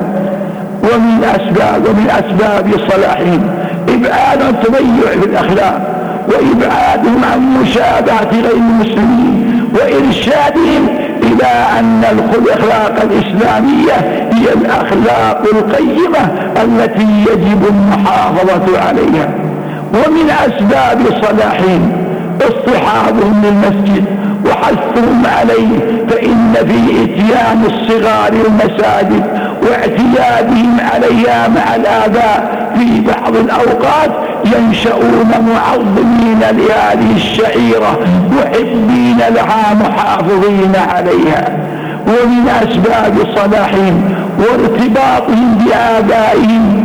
ومن أسباب ومن أسباب صلاحهم إبعاد التميع في الأخلاق وإبعادهم عن مشابهة غير المسلمين وإرشادهم إلى أن الأخلاق الإسلامية هي الأخلاق القيمة التي يجب المحافظة عليها. ومن أسباب صلاحهم اصطحابهم للمسجد وحثهم عليه، فإن في إتيان الصغار المساجد واعتيادهم عليها مع الآباء في بعض الأوقات ينشؤون معظمين لهذه الشعيرة محبين لها محافظين عليها. ومن أسباب صلاحهم وارتباطهم بآبائهم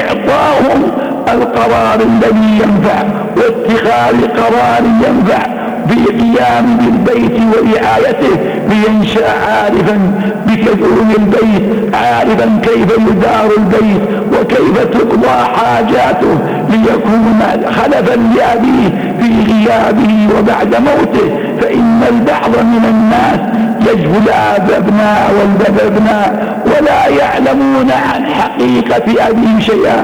إعطاهم القرار الذي ينفع واتخاذ قرار ينفع في قيام بالبيت ورعايته، لينشأ عارفا بكون البيت، عارفا كيف يدار البيت وكيف تقضى حاجاته، ليكون خلفا لأبيه في غيابه وبعد موته. فإن البعض من الناس يجهل الأبناء والأبناء ولا يعلمون عن حقيقة أبيه شيئا،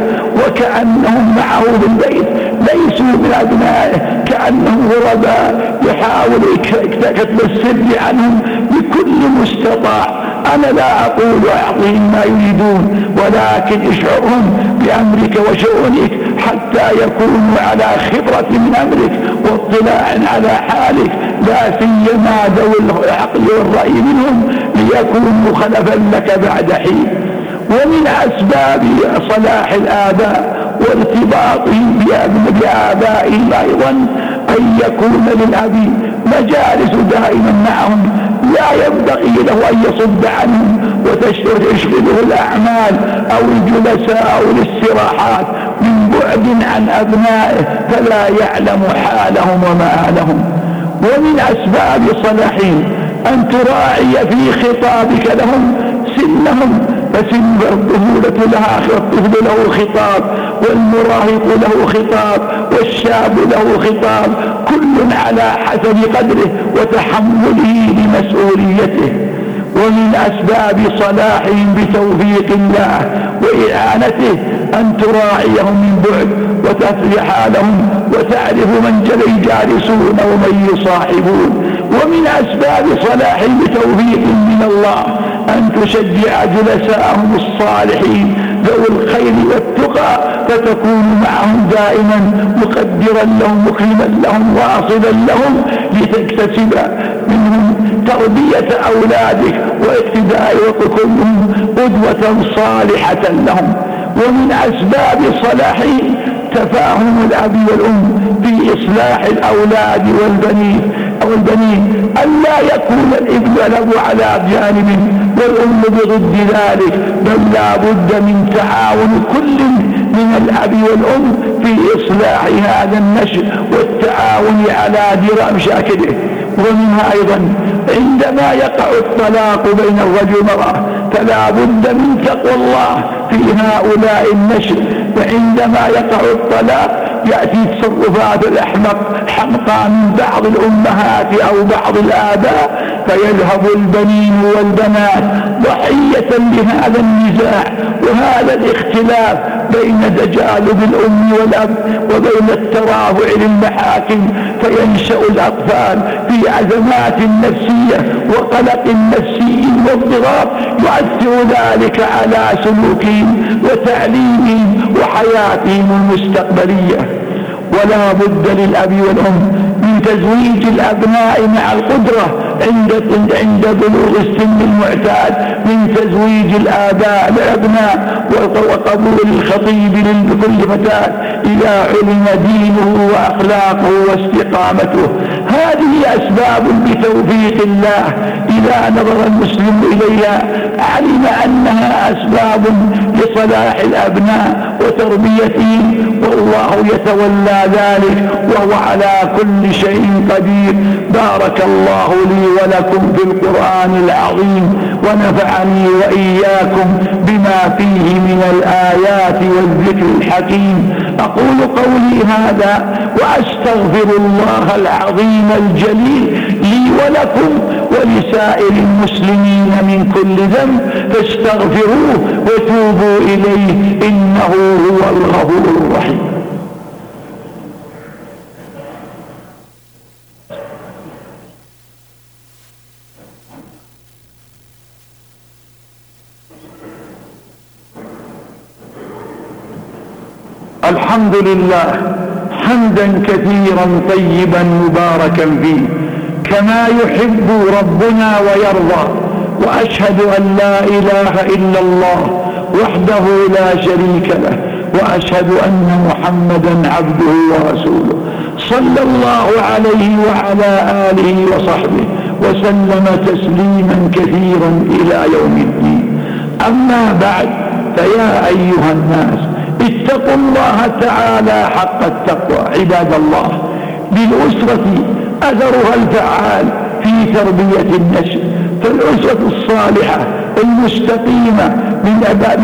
وكأنهم معه في البيت ليسوا من أبنائه، كأنهم غرباء يحاول كتب السر عنهم بكل مستطاع. أنا لا أقول أعطهم ما يريدون، ولكن اشعرهم بأمرك وشؤونك حتى يكونوا على خبرة من أمرك واطلاع على حالك، لا سيما ذوي العقل والرأي منهم ليكونوا خلفا لك بعد حين. ومن أسباب صلاح الآباء وارتباطهم بآبائهم أيضا أن يكون للأب مجالس دائما معهم، لا ينبغي له أن يصد عنهم وتشغله الأعمال أو الجلساء أو الاستراحات من بعد عن أبنائه فلا يعلم حالهم ومآلهم. ومن أسباب صلاحهم أن تراعي في خطابك لهم سنهم، فسن الطفولة لها الطفل له خطاب، والمراهق له خطاب، والشاب له خطاب، كل على حسب قدره وتحمله لمسؤوليته. ومن أسباب صلاحهم بتوفيق الله وإعانته أن تراعيهم من بعد وتتبع حالهم وتعرف من يجالسون ومن يصاحبون. ومن أسباب صلاحهم بتوفيق من الله أن تشجع جلساءهم الصالحين ذوي الخير والتقى، فتكون معهم دائما مقدرا لهم مكرما لهم واصلا لهم، لتكتسب منهم تربية أولادك واقتداء وتكونهم قدوة صالحة لهم. ومن أسباب صلاحهم تفاهم الأب والأم في إصلاح الأولاد والبنين أو البنين، ألا يكون الابن له على جانب والأم بضد ذلك، بل لا بد من تعاون كل من الأب والأم في إصلاح هذا النشء والتعاون على درء مشاكله. ومنها أيضا عندما يقع الطلاق بين الرجل والمرأة فلا بد من تقوى الله في هؤلاء النشء. وعندما يقع الطلاق يأتي تصرفات الأحمق حمقى من بعض الأمهات أو بعض الآباء، فيذهب البنين والبنات ضحية لهذا النزاع وهذا الاختلاف بين تجاذب الأم والأب وبين الترافع للمحاكم، فينشأ الأطفال في أزمات نفسية وقلق نفسي واضطراب يؤثر ذلك على سلوكهم وتعليمهم وحياتهم المستقبلية. ولا بد للأب والأم من تزويج الأبناء مع القدرة عند عند بلوغ السن المعتاد من تزويج الآباء للأبناء وقبول الخطيب لكل فتاة إذا علم دينه وأخلاقه واستقامته. هذه أسباب بتوفيق الله إذا نظر المسلم إليها علم أنها أسباب لصلاح الأبناء وتربيتهم، والله يتولى ذلك وهو على كل شيء قدير. بارك الله لي ولكم في القرآن العظيم، ونفعني وإياكم بما فيه من الآيات والذكر الحكيم. أقول قولي هذا وأستغفر الله العظيم الجليل لي ولكم ولسائر المسلمين من كل ذنب، فاستغفروه وتوبوا إليه إنه هو الغفور الرحيم. الحمد لله حمدا كثيرا طيبا مباركا فيه كما يحب ربنا ويرضى، وأشهد أن لا إله إلا الله وحده لا شريك له، وأشهد أن محمدا عبده ورسوله صلى الله عليه وعلى آله وصحبه وسلم تسليما كثيرا إلى يوم الدين. أما بعد، فيا أيها الناس اتقوا الله تعالى حق التقوى. عباد الله، للأسرة أثرها الفعال في تربية النشء، فالأسرة الصالحة المستقيمة من أباء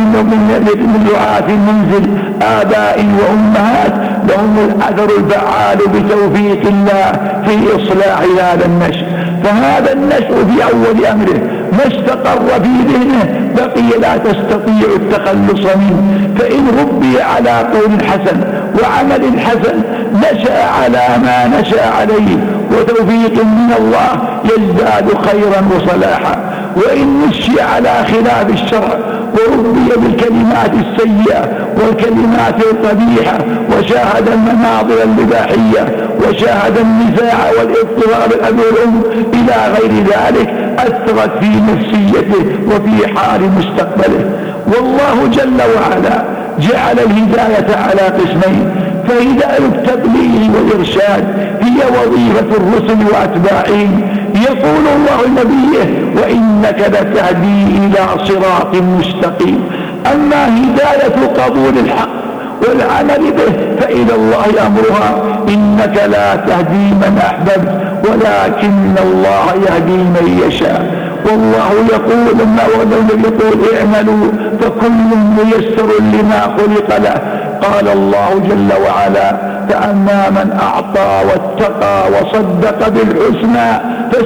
من دعاة المنزل آباء وأمهات لهم الأثر الفعال بتوفيق الله في إصلاح هذا النشء. فهذا النشء في أول أمره ما استقر في ذهنه بقي لا تستطيع التخلص منه، فإن ربي على قول حسن وعمل حسن نشأ على ما نشأ عليه وتوفيق من الله يزداد خيرا وصلاحا، وإن نشي على خلاف الشرع وربي بالكلمات السيئة والكلمات القبيحة وشاهد المناظر الإباحية وشاهد النزاع والاضطراب الأب والأم إلى غير ذلك أثرت في نفسيته وفي حال مستقبله. والله جل وعلا جعل الهداية على قسمين، فهداية التبليغ والإرشاد هي وظيفة الرسل وأتباعهم. يقول الله لنبيه: وإنك لتهدي إلى صراط مستقيم. أما هداية قبول الحق والعمل به فإلى الله أمرها: إنك لا تهدي من أحببت ولكن الله يهدي من يشاء. والله يقول لما يقول: اعملوا فكل ميسر لما خلق له. قال الله جل وعلا: فأما من أعطى واتقى وصدق بالحسنى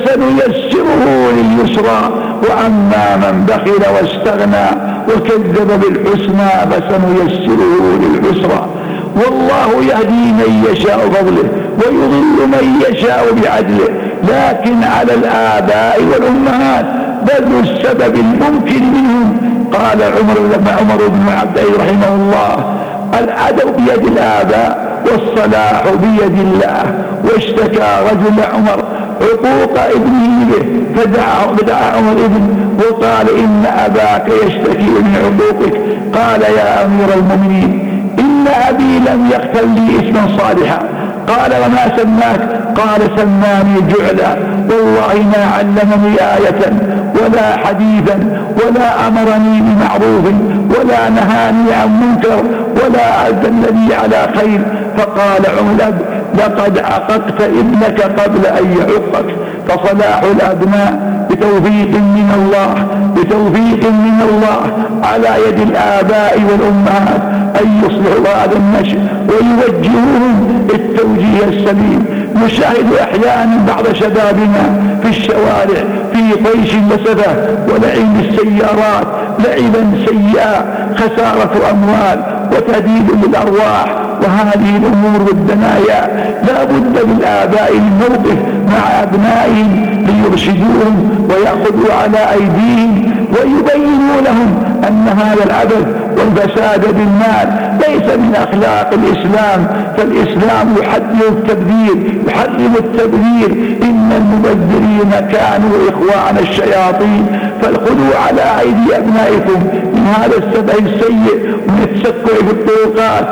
فسنيسره لليسرى، وأما من بخل واستغنى وكذب بالحسنى فسنيسره للعسرى. والله يهدي من يشاء بفضله ويضل من يشاء بعدله، لكن على الآباء والأمهات بذل السبب الممكن منهم قال عمر عمر بن عبد العزيز رحمه الله: الأدب بيد الآباء والصلاح بيد الله. واشتكى رجل عمر عقوق ابنه به فدعا عمر ابن وقال: إن أباك يشتكي من عقوقك. قال: يا أمير المؤمنين، إن أبي لم يختل لي اسما صالحا. قال: وما سماك؟ قال: سماني جعلا، والله ما علمني آية ولا حديثا ولا أمرني بمعروف ولا نهاني عن منكر ولا أدل لي على خير. فقال عمر: لقد عققت ابنك قبل أن يعقك. فصلاح الأبناء بتوفيق من الله بتوفيق من الله على يد الآباء والأمهات أن يصلحوا هذا النشء ويوجهوهم التوجيه السليم. نشاهد أحيانا بعض شبابنا في الشوارع في طيش وسفة ولعب السيارات لعبا سيئا، خسارة أموال وتهديد للأرواح، وهذه الأمور والدنايا لا بد للآباء من موقف مع أبنائهم ليرشدوهم ويأخذوا على أيديهم ويبينوا لهم أن هذا العبث والفساد بالمال ليس من أخلاق الإسلام، فالإسلام يحرم التبذير يحرم التبذير إن المبذرين كانوا إخوان الشياطين. فالخذوا على أيدي أبنائكم من هذا السبع السيء ومن التسكع في الطرقات،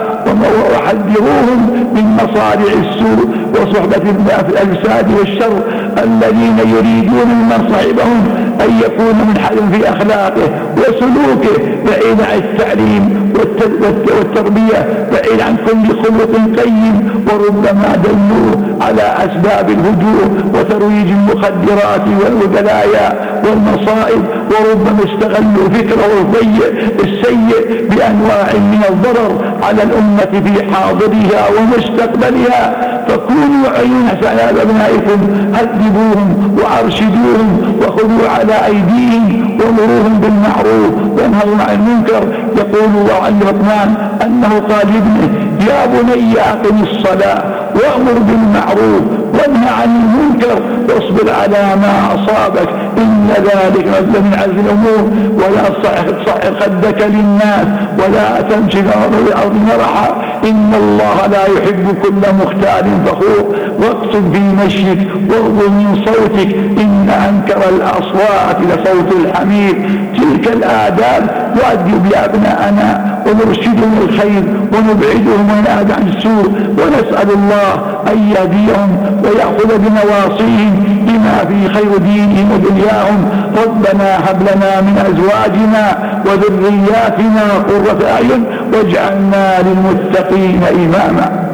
وحذروهم من مصارع السوء وصحبة الأفساد والشر الذين يريدون من صاحبهم أن يكون منحل في أخلاقه وسلوكه بعيد عن التعليم والتربية، بعيد عن كل خلق قيم، وربما دلوا على أسباب الهجوء وترويج المخدرات والبلايا والمصائب، وربما استغلوا فكره الضيق السيء بأنواع من الضرر على الأمة في حاضرها ومستقبلها. فكونوا عيون على أبنائكم، هذبوهم وأرشدوهم وخذوا على أيديهم ومروهم بالمعروف وانهوا عن المنكر. يقول الله عن لقمان أنه قال لابنه: يا بني أقم الصلاة وأمر بالمعروف وانهى عن المنكر واصبر على ما أصابك إن ذلك من عزم الأمور، ولا تصعر خدك للناس ولا تمشي في الأرض مرحا إن الله لا يحب كل مختال فخور. واقصد في مشيك واغض من صوتك إن أنكر الأصوات لصوت الحمير. تلك الآداب نؤدب لأبنائنا ونرشدهم الخير ونبعدهم من آداب عن السوء، ونسأل الله أن يهديهم ويأخذ بنواصيهم بما في خير دينهم ودنياهم. ربنا هب لنا من أزواجنا وذرياتنا قرة أعين واجعلنا للمتقين إماما.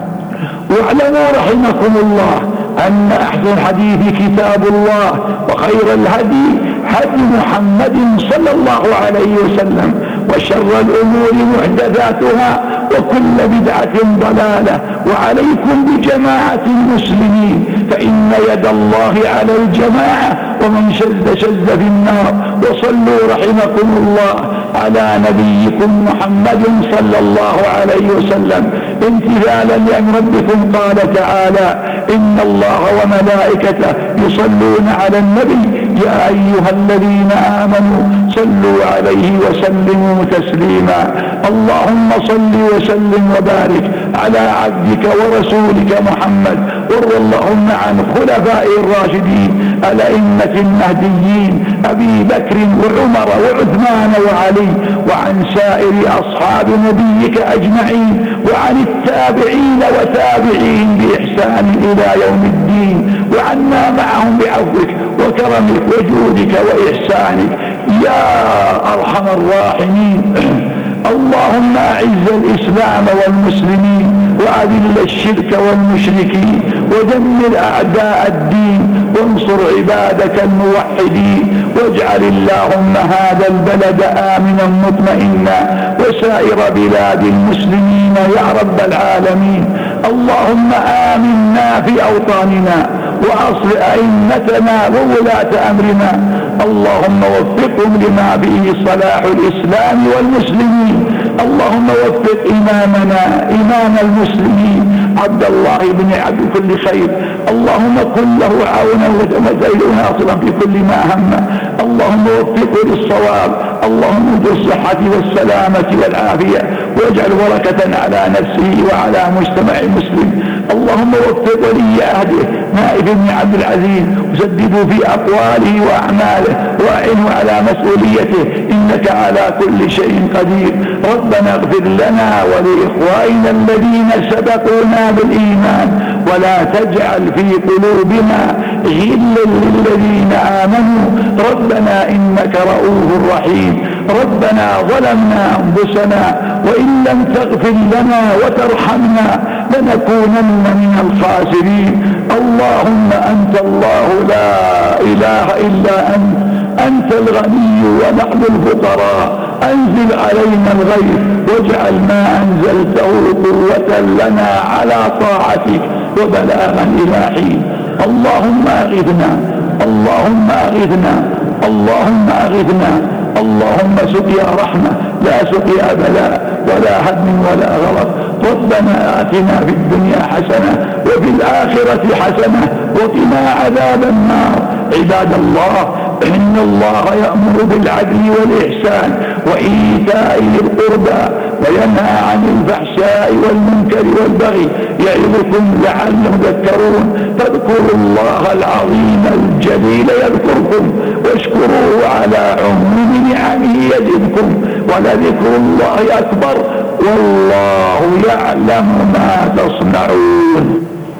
واعلموا رحمكم الله أن أحسن الحديث كتاب الله، وخير الهدي هدي محمد صلى الله عليه وسلم، وشر الأمور محدثاتها وكل بدعة ضلالة. وعليكم بجماعة المسلمين فإن يد الله على الجماعة، ومن شذ شذ في النار. وصلوا رحمكم الله على نبيكم محمد صلى الله عليه وسلم امتثالا لأمر ربكم. قال تعالى: إن الله وملائكته يصلون على النبي يا أيها الذين آمنوا صلوا عليه وسلموا تسليما. اللهم صل وسلم وبارك على عبدك ورسولك محمد، وارض اللهم عن خلفاء الراشدين الأئمة المهديين أبي بكر وعمر وعثمان وعلي، وعن سائر أصحاب نبيك أجمعين، وعن التابعين وتابعين بإحسان إلى يوم الدين، وعنا معهم بعفوك وكرمك وجودك وإحسانك يا أرحم الراحمين. اللهم أعز الإسلام والمسلمين وأذل الشرك والمشركين ودمر أعداء الدين وانصر عبادك الموحدين، واجعل اللهم هذا البلد آمنا مطمئنا وسائر بلاد المسلمين يا رب العالمين. اللهم آمنا في أوطاننا وأصل أئمتنا وولاة أمرنا، اللهم وفقهم لما فيه صلاح الإسلام والمسلمين. اللهم وفق إمامنا إمام المسلمين عبد الله بن عبد كل خير، اللهم كن له عونا ومزيد ناصرا في كل ما هم. اللهم وفقه للصواب اللهم ادر الصحة والسلامة والعافية، واجعل بركة على نفسه وعلى مجتمع المسلم. اللهم وفق ولي عهده نائب بن عبد العزيز، وسدده في أقواله وأعماله، وأعنه على مسؤوليته، إنك على كل شيء قدير. ربنا اغفر لنا ولإخواننا الذين سبقونا بالإيمان، ولا تجعل في قلوبنا غلا للذين آمنوا، ربنا إنك رؤوف رحيم. ربنا ظلمنا أنفسنا، وإن لم تغفر لنا وترحمنا لنكونن من الخاسرين. اللهم أنت الله لا إله إلا أنت، أنت الغني ونحن الفقراء، أنزل علينا الغيث واجعل ما أنزلته قوة لنا على طاعتك وبلاغا إلى حين. اللهم أغثنا، اللهم أغثنا، اللهم أغثنا، اللهم سقيا رحمة لا سقيا بلاء ولا هدم ولا غرق. ربنا آتنا في الدنيا حسنة وفي الآخرة حسنة وقنا عذاب النار. عباد الله، إن الله يأمر بالعدل والإحسان وإيتاء ذي القربى وينهى عن الفحشاء والمنكر والبغي، يعظكم لعلكم تذكرون. فاذكروا الله العظيم الجليل يذكركم، واشكروه على عموم نعمه يزدكم، ولذكر الله أكبر، والله يعلم ما تصنعون.